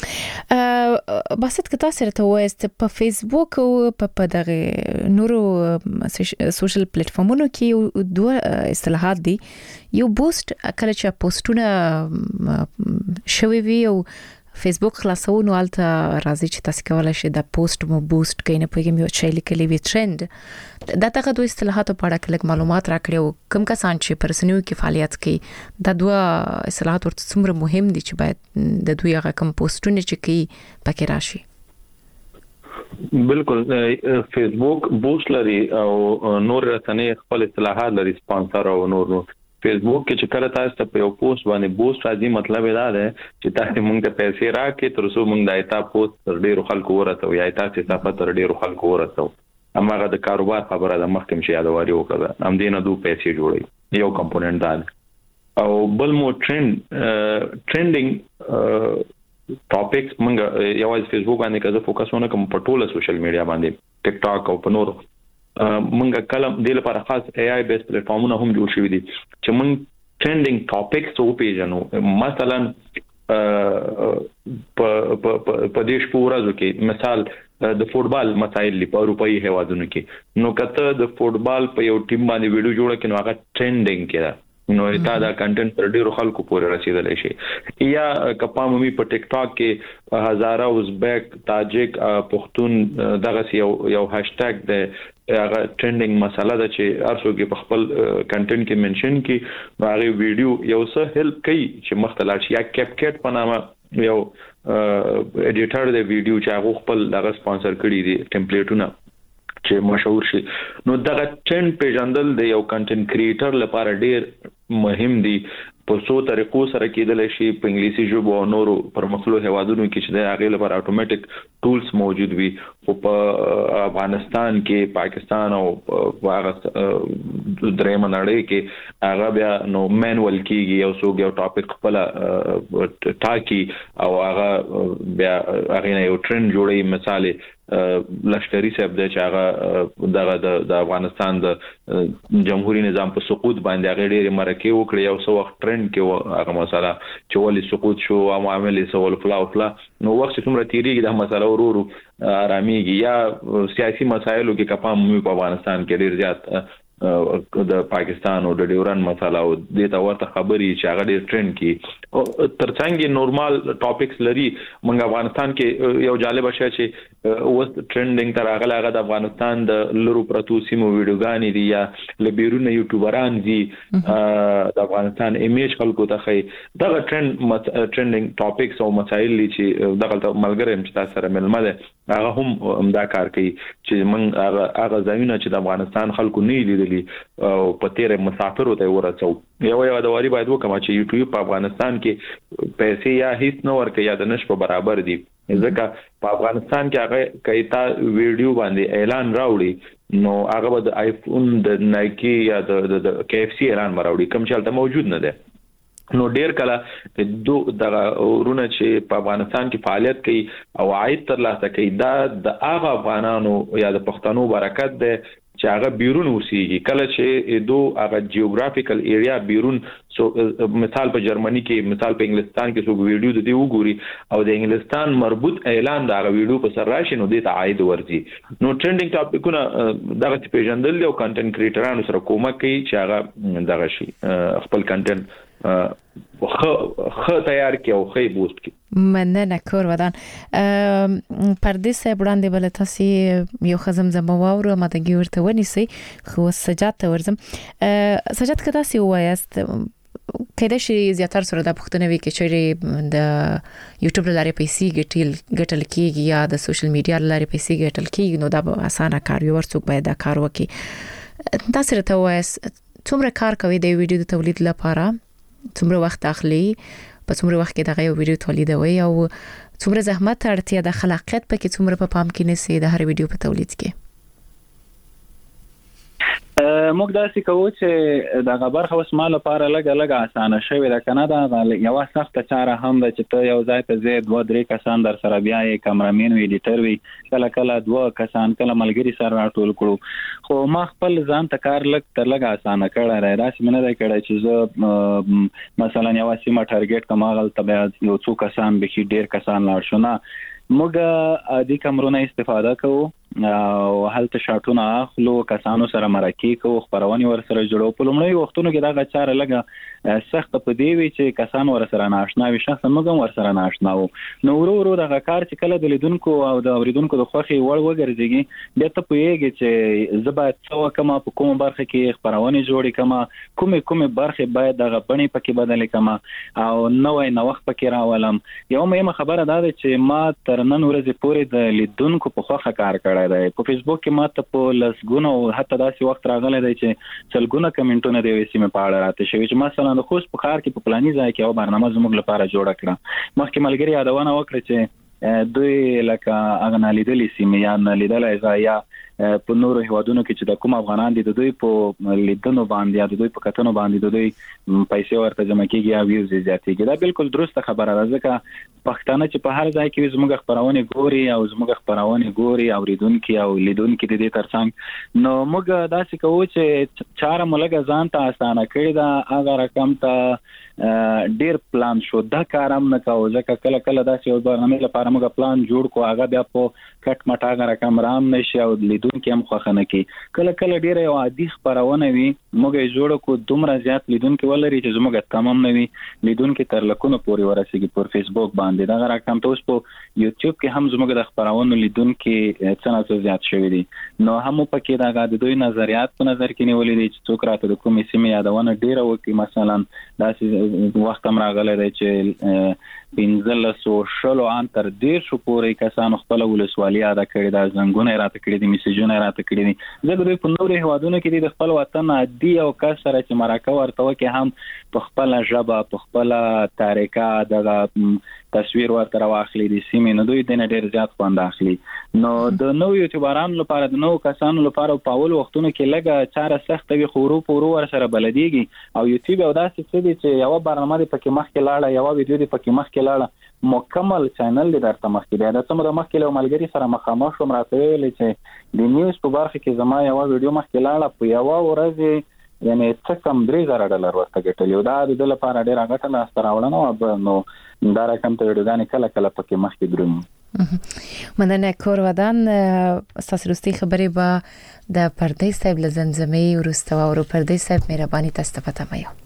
Speaker 1: باسط کتا سره ته وایست په فیسبوک او په دغه نورو سوشل پلیټفارمونو کې دوه اصطلاحات دي یو بوست کله چې پوسټونه شوي وي او فیسبوک خلاصونو الته راځي چې تاسو کولای شئ د پوسټ مو بوست کینې په یو شی لیکلی وي ټرند دا دغه دوه اصطلاحات په اړه کله معلومات راکړو کوم کسان چې پرسنیو کې فعالیت کوي دا دوه اصطلاحات ورته څومره مهم دي چې باید د دوی هغه کوم پوسټونه چې کوي پکې راشي.
Speaker 4: بالکل فیسبوک بوست لري او نور رسنۍ خپل اصطلاحات لري سپانسر او نور فیسبوک کې چې کله تاسو په یو پوسټ باندې بوست راځي مطلب دا دی چې تاسو موږ ته پیسې راکې تر څو موږ د ایتا پوسټ تر ډیرو خلکو ورسو یا تاسو صفه تر ډیرو خلکو ورسو اماغه د کاروبار خبره د مخکم شي یادواري وکړه ام دینه دوه پیسې جوړي یو کمپوننت دا او بل مو ټرند ټرندینګ ټاپکس موږ یوازې فیسبوک باندې کزه فوکسونه کوم په ټوله سوشل میډیا باندې ټیک ټاک او په نور منګه کلم د لپاره خاص اي اي بیس پلیټفارمونه هم جوړ شوي دي چې موږ ټرندینګ ټاپکس او پیژنو مثلا په په دیش پورازو کې مثال د فوتبال مسایل په اروپאי هوادونو کې نو کته د فوتبال په یو ټیم باندې ویډیو جوړه کینو هغه ټرندینګ کړه نو تا دا کنټینټ پر ډیرو خلکو پورې رسیدلی شي یا کپام می په ټیک ټاک کې هزاره ازبک تاجک پښتون دغه یو یو هاشټیګ د هغه ټرندینګ مسله ده چې ارسو کې په خپل کنټینټ کې منشن کې هغه ویډیو یو څه هیلپ کوي چې مختلف شي یا کیپ کټ په نامه یو ایډیټر د ویډیو چې هغه خپل دغه سپانسر کړی دي ټمپلیټونه چې مشهور شي نو دغه ټرند پیژندل د یو کنټینټ کریټر لپاره ډیر مهم دي په څو طریقو سره کېدل شي په انګلیسي ژبه او نورو پرمختللو هوادونو کې چې د هغه لپاره اتوماتیک ټولز موجود وي او په افغانستان کې پاکستان او هغه درېم نړۍ کې هغه بیا نو مینوال کېږي او څو یو ټاپک خپل ټاکي او هغه بیا هغه یو ټرند جوړي مثال لشکري صاحب د چاغه دغه د افغانستان د جمهوریت نظام په سقوط باندې هغه ډېر مرکه وکړي او څو وخت ټرند کې هغه مسله چې ولې سقوط شو او معاملې سوال فلا او فلا نو وخت څومره تیریږي د مسله ورورو آراميږي یا سیاسي مسایلو کې کپام په افغانستان کې ډېر زیات د پاکستان او د ډیورن مسله او د تا ورته خبري چې هغه ډېر ټرند کی ترڅنګ نورمال ټاپکس لري موږ افغانستان کې یو جالب شی چې اوس ټرندینګ تر هغه هغه د افغانستان د لرو پرتو سیمو ویډیوګانی دي یا لبیرونه یوټیوبران دي د افغانستان ایمیج خلکو ته خي دغه ټرند ټرندینګ ټاپکس او مسایل چې دغه ملګری چې تاسو سره ملمه ده هغه هم امدا کار کوي چې موږ هغه هغه ځایونه چې د افغانستان خلکو نه لیدلي او په تیر مسافر ته ورسو یو یو د واری باید وکم چې یوټیوب په افغانستان کې پیسې یا هیڅ نه ورکړي یا د نش په برابر دي ځکه په افغانستان کې هغه کایتا ویډیو باندې اعلان راوړي نو هغه د آیفون د نایکی یا د کے اف سی اعلان راوړي کوم چې البته موجود نه ده نو ډیر کله دو دغه ورونه چې په افغانستان کې فعالیت کوي او عاید ترلاسه کوي دا د هغه افغانانو یا د پښتنو برکت ده چې هغه بیرون اوسېږي کله چې دو هغه جیوغرافیکل ایریا بیرون سو مثال په جرمني کې مثال په انګلستان کې څو ویډیو د دې وګوري او د انګلستان مربوط اعلان دا ویډیو په سر راشي نو د عاید ورځي نو ټرندینګ ټاپکونه دغه پیژندل او کنټینټ کریټرانو سره کومک کوي چې هغه دغه شي خپل کنټینټ خو خو تیار کې او خې بوست کې
Speaker 1: مننه کور ودان پردې صاحب وړاندې بل تاسو یو خزم زمواورو ماته ورته ونیسي خو سجاد ته ورزم سجاد کدا سی وایست کله چې زیاتره سره د پښتنو وی کې چې د یوټیوب لارې پیسې ګټل ګټل کیږي یا د سوشل میډیا لارې پیسې ګټل کیږي نو دا به اسانه کار یو ورڅوک باید دا کار وکړي تاسو ته وایست څومره کار کوي د ویډیو د تولید لپاره څومره وخت اخلي په څومره وخت کې دغه ویډیو تولیدوي او څومره زحمت اړتیا د خلاقیت په کې څومره په پام کې نسی د هر ویډیو په تولید کې
Speaker 3: موږ داسې کوو چې د خبر خو اسمه لپاره لګ لګ اسانه شوی د کنادا یو سخت چاره هم د چې ته یو ځای ته زه دوه درې کسان در سره بیا یې کیمرامین وی ایډیټر وی کله کله دوه کسان کله ملګری سره راټول کړو خو ما خپل ځان ته کار لګ تر لګ اسانه کړی راځي داسې منه دا کړی چې زه مثلا یو سیمه ټارګټ کمال ته بیا یو څو کسان به کې ډیر کسان لاړ شو نه موږ د کیمرونو استفاده کوو او هلته شاټونه اخلو کسانو سره مرکه کوو خبرونه ور سره جوړو په لومړی وختونو کې دا غچاره لګه سخت په دی وی چې کسان ور سره ناشنا وي شخص موږ ور سره ناشنا وو نو ورو ورو د کار چې کله د لیدونکو او د اوریدونکو د خوخي وړ وګرځيږي د ته پوهیږي چې زبات څو کما په کوم برخه کې خبرونه جوړي کما کومه کومه برخه باید د غبنې پکې بدلې کما او نوې نو وخت پکې راولم یو مهمه خبره ده چې ما تر نن ورځې پورې د لیدونکو په خوخه کار کړی دی په فیسبوک کې ماته په لسګونو حتی داسې وخت راغلی دی چې څلګونه کمنټونه دی وسیمه په اړه راته شوی چې مثلا د خوست په ښار کې په پلاني ځای کې یو برنامه زموږ لپاره جوړه کړه مخکې ملګری یادونه وکړه چې دوی لکه اغه نالیدلې سیمه یا نالیدلې ځای یا په نورو هوادونو کې چې د کوم افغانان دي د دوی په لیدنو باندې یا د دوی په کتنو باندې د دوی پیسې ورته جمع کیږي او ویوز زیاتېږي دا بالکل درسته خبره ده ځکه پښتانه چې په هر ځای کې زموږ خبرونه ګوري او زموږ خبرونه ګوري او ریدونکو او لیدونکو د دې ترڅنګ نو موږ داسې کوو چې چاره ملګر ځان ته اسانه کړی دا هغه رقم ته ډیر پلان شو دا کارم نه کوو ځکه کله کله داسې یو برنامه لپاره موږ پلان جوړ کو هغه بیا په کټ مټاګه رقم رام نشي او لیدونکو هم خوښنه کی کله کله ډیر یو عادي خبرونه وي موږ جوړ کو دومره زیات لیدونکو ولري چې زموږ تمام نه وي لیدونکو تر لکونو پورې ورسېږي پر فیسبوک باندې دا رقم ته اوس په یوټیوب کې هم زموږ د خبرونو لیدونکو څنګه زیات شوی دي نو هم په کې دا د دوی نظریات په نظر کې نیولې دي چې څوک راته د کومې سیمې یادونه ډیره وکړي مثلا داسې وخت هم راغلی دی چې پنځله سو شلو ان تر ډیر شو پورې کسانو خپل ولسوالي ادا کړی دا زنګونه راته کړی دي میسجونه راته کړی دي زه د په نورو هوادونو کې د خپل وطن عادي او کس سره چې مرکه ورته وکي هم په خپل ژبه په خپل طریقه د تصویر ورته راوخلي دي سیمې نو دوی د نه ډیر زیات خوند اخلي نو د نو یوټیوبرانو لپاره د نو کسانو لپاره په اول وختونو کې لګه چاره سخت وي خورو پورو ور سره بلديږي او یوټیوب او داسې څه دي چې یو برنامه د پکې مخ کې لاړه یو ویډیو د پکې مخ کې لاړه مکمل چینل د درته مخ کې دی دا څومره مخ کې له ملګری سره مخامخ شوم راته ویل چې د نیوز په برخه کې زما یو ویډیو مخ کې لاړه په یو ورځ یعنی څه کم درې زره ډالر ورته ګټلی دا د لپاره ډیره ګټه لاسته راوړنه نو دا رقم ته ویډیوګانې کله کله پکې مخ کې دروم
Speaker 1: مننه کور ودان تاسو رستي خبرې به د پردې صاحب لزمزمې ورسته او پردې صاحب مهرباني تاسو ته پته مایو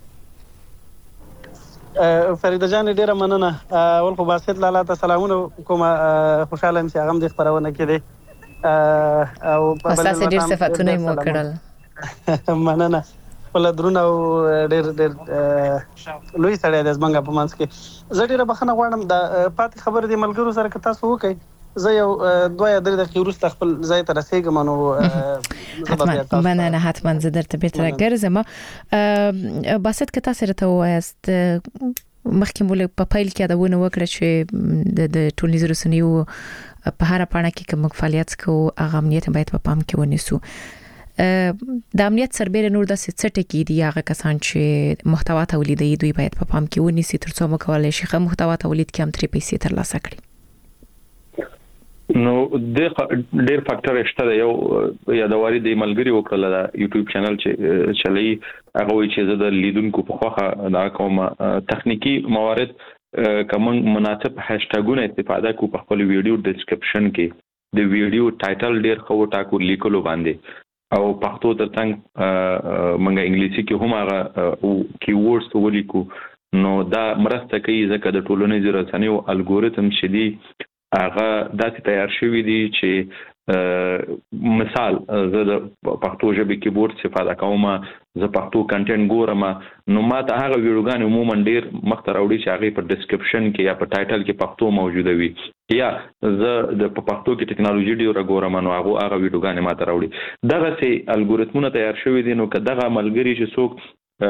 Speaker 5: فرید جان ډیره مننه اول خو باسط لاله ته سلامونه کوم خوشاله یم چې هغه د خبرونه کړي او
Speaker 1: په بل تاسو ډیر صفاتونه مو کړل
Speaker 5: مننه ول درونه ډېر ډېر لوی سړی د زمنګ په منځ کې زه ډېر بخنه غواړم د پاتې خبر دی ملګرو سره که تاسو وکړئ زه یو دوه یا درې دقیقې وروسته خپل ځای ته رسېږم نو
Speaker 1: حتما مننه حتما زه درته بیرته راګرځم باسط که تاسو راته ووایاست مخکې مو په پیل کې یادونه وکړه چې د ټولنیزو رسنیو په هره پاڼه کې کوم فعالیت کوو هغه امنیت باید په پام کې ونیسو د امنیت سربېره نور داسې څه ټکي دي هغه کسان چې محتوا تولیدوي دوی باید په پام کې ونیسي ترڅو موږ کولای شو ښه محتوا تولید کې هم ترې پیسې ترلاسه کړي
Speaker 4: نو د ډېر فاکټر شته یو یادواري د ملګری وکړه د یوټیوب چینل چې چلی هغه وی چې زه د لیدونکو په خوخه دا کوم تخنیکی موارد کوم مناسب هاشټاګونه استفاده کو په خپل ویډیو ډسکرپشن کې د ویډیو ټایټل ډېر خو ټاکو لیکلو باندې او پښتو ترڅنګ منګه انګلیسي کې هم هغه کی ورډز ولیکو نو دا مرسته کوي ځکه د ټولنیزو رسنیو الګوریتم چې دی هغه داسې تیار شوی دی چې مثال زه د پښتو ژبې کیبورډ استفاده کوم، زه پښتو کنټینټ ګورم، نو ما ته هغه ویډیوګانې عموما ډیر مخته راوړي چې هغه په ډسکرپشن کې یا په ټایټل کې پښتو موجوده وي، یا زه د پښتو کې ټیکنالوژي ډیر ګورم نو هغه هغه ویډیوګانې ما ته راوړي. دغه سي الګوریتمونه تیار شوی دي، نو که دغه ملګری چې څوک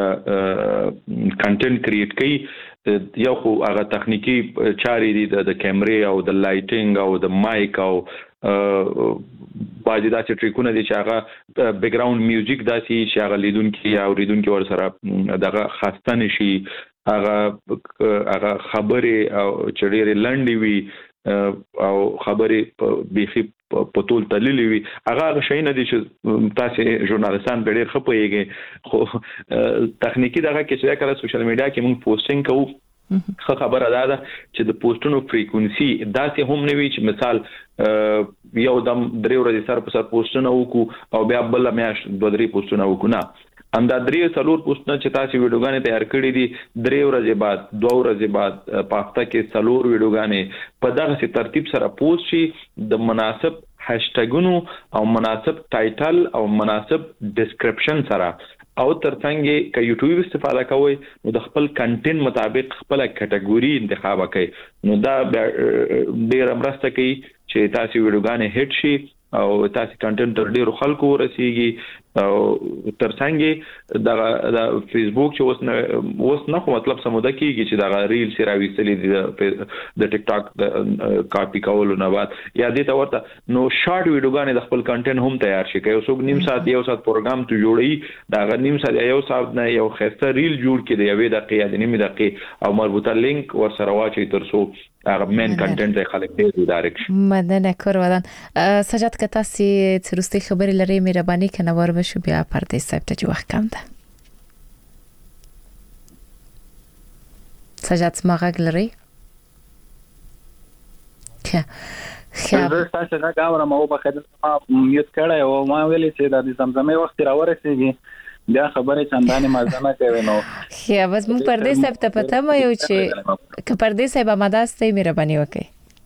Speaker 4: کنټینټ کریټ کوي یو خو هغه تخنیکی چاري دي د کیمرې او د لایټینګ او د مایک او باندې داسې ټریکونه دي چې هغه بیک ګراوند میوزیک داسې چې هغه لیدونکي یا اوریدونکي ور سره دغه خاصه نشي، هغه هغه خبرې او چړې لنډې وي او خبرې بيخي په ټول تللی وي، هغه شي نه دي چې تاسو ژورنالیستان په ډېر خپويږي. خو تخنیکی دغه کې چې کله سوشل میډیا کې موږ پوسټینګ کوو خو خبره ده ده چې د پوسټونو فریکوئنسي داسې هم نه وي چې مثال یو دم درې ورځې سره په سر پوسټونه وکړو او بیا بل میاشت دوه درې پوسټونه وکړو، نه هم دا درې څلور پوسټونه چې تاسو ویډیوګانې تیار کړې دي درې ورځې بعد دوه ورځې بعد په هفته کې څلور ویډیوګانې په دغه ترتیب سره پوسټ شي د مناسب هاشټګونو او مناسب ټایټل او مناسب ډسکرپشن سره، او ترڅنګ کې یوټیوب استفاده کوي نو د خپل کنټینټ مطابق خپل کټګوري انتخاب کوي، نو دا ډیر مرسته کوي چې تاسو ویډیوګانې هټ شي او تاسو کنټینټ تر ډیرو خلکو ورسیږي. او ترڅنګ دا فیسبوک چې اوس نه اوس نه خو مطلب سموده کیږي چې دا ریل سی راويستلې دي د ټیک ټاک د کاپی کولو نه بعد یا دې ته ورته نو شارټ ویډیوګانې د خپل کنټینټ هم تیار شي، کوي څوک نیم ساعت یو ساعت پروګرام ته جوړي دا غ نیم ساعت یو ساعت نه یو خسته ریل جوړ کړي یوې دقیقې یا نیمه دقیقې او مربوطه لینک ور سره واچي ترڅو هغه مین کنټینټ یې خلک دې ډایرکشن
Speaker 1: مننه کورودان. سجاد که تاسو ترستی خبري لري مهرباني کنه ور بشو بیا پردیس صاحب ته جو وخت کم ده. سجاد سماغ لري که
Speaker 3: خیاب زه تاسو نه غواړم او په خدمت ما میوت کړه او ما ویلې چې د زمزمې وخت را ورسېږي بیا خبره چندانې مازنه کوي نو
Speaker 1: خیا بس مو پردیس صاحب ته پته مې یو چې ک پردیس صاحب مداسته مهرباني وکړي.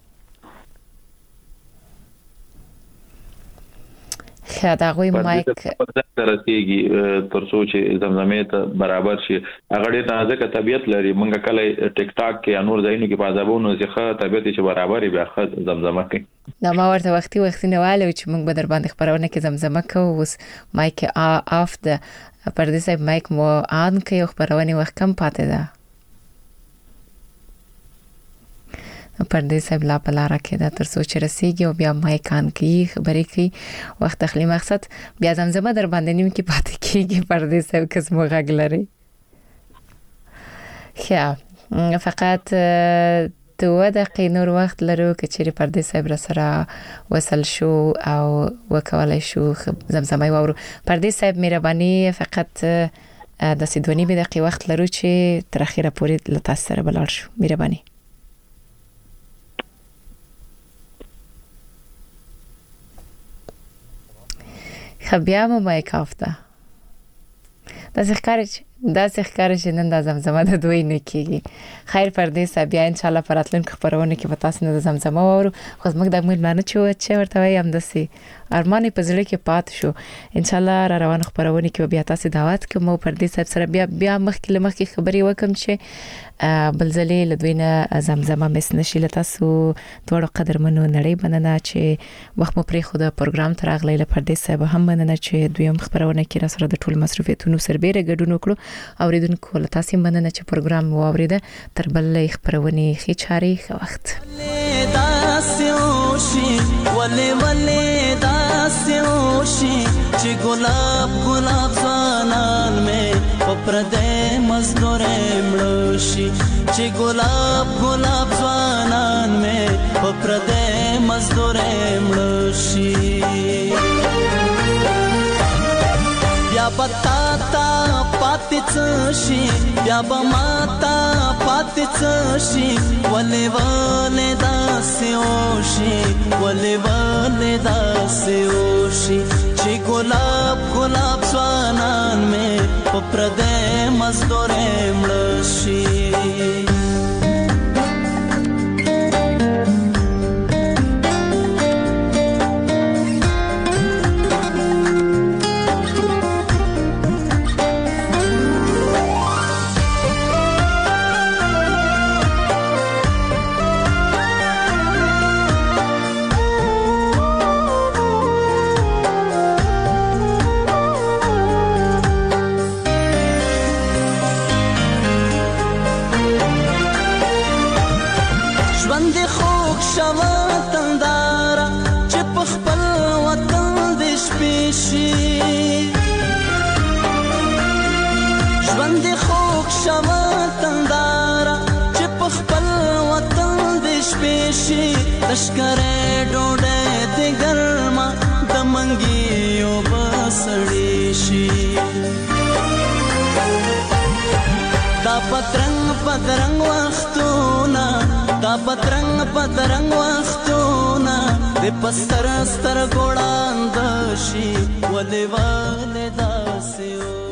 Speaker 1: خیا دا غوي مایک
Speaker 4: ترسيږي ترڅو چې زمزمې ته برابر شي، هغه ډېر نازک طبيعت لري، مونږ کله ټیک ټاک کې انور زاینو کې پازابونو ځخه طبيعت چې برابر بیا خد زمزمه کوي.
Speaker 1: دا ما ورته وختي وختي نه والو چې مونږ به در باندې خبرونه کې زمزمه کوو، اوس مایک آف د پردیس صاحب مایک مو آن کوي خبرونه وخت کم پاتې ده. پردیس صاحب لا پلاره کې دا تر سوچ رسیږي او بیا مایک آن کوي خبرې کوي وخت تخلی مقصد بیا زمزمه در باندې نیم کې پاتې کیږي. پردیس صاحب قسم غږ لري. خیا فقط دوه دقیقې نور وخت لرو که چیرې پردیس صاحب را سره وصل شو او وکولای شو زمزمه وورو. پردیس صاحب مهرباني فقط د سیدونی به دقیقې وخت لرو چې تر اخیره پورې له تاسو سره بلار شو. مهرباني خبیا مو مایک آفته دا ځکه دا څنګه چې نن د زمزمه د دوی نه کیږي. خیر پردیس بیا ان شاء الله پراتلونکو خبرونه کې به تاسو نه د زمزمه وورو، خو زموږ د موږ معنی چې چې ورته وایم دسي ارمان په زړه کې پات شو. ان شاء الله را روان خبرونه کې بیا تاسو دعوت کوم او پردیس سره بیا بیا مخکې مخکې خبري وکم چې بلزلې لدوینه زمزمه مس نشي لته تاسو ټول قدرمنو نړۍ بننه چې وخت مو پرې خو د پروګرام تر اغلی له پردیس صاحب هم بننه چې دویم خبرونه کې را سره د ټول مصرفیتونو سربېره ګډون وکړو. اوریدونکو له تاسو مننه چې پروګرام مو اوریده. تر بل خبرونه خي چاري وخت ولې ولې داسې شي چې ګلاب ګلاب ځوانان مې په پردې مزدورې مړ شي، چې ګلاب ګلاب ځوانان مې په پردې مزدورې مړ شي. بیا بتا تا پاتې څه شي بیا به ماتا پاتې څه شي، ولې ولې داسې شي ولې ولې داسې شي چې ګلاب ګلاب ځوانان مې په پردې مزدورې مړ شي.
Speaker 6: لشکره ډوډۍ دې ګرمه د منګیو بسړې شي دا پترنګ پترنګ وختونه دا پترنګ پترنګ وختونه د پستر ستر ګوړاند شي ولې ولې داسې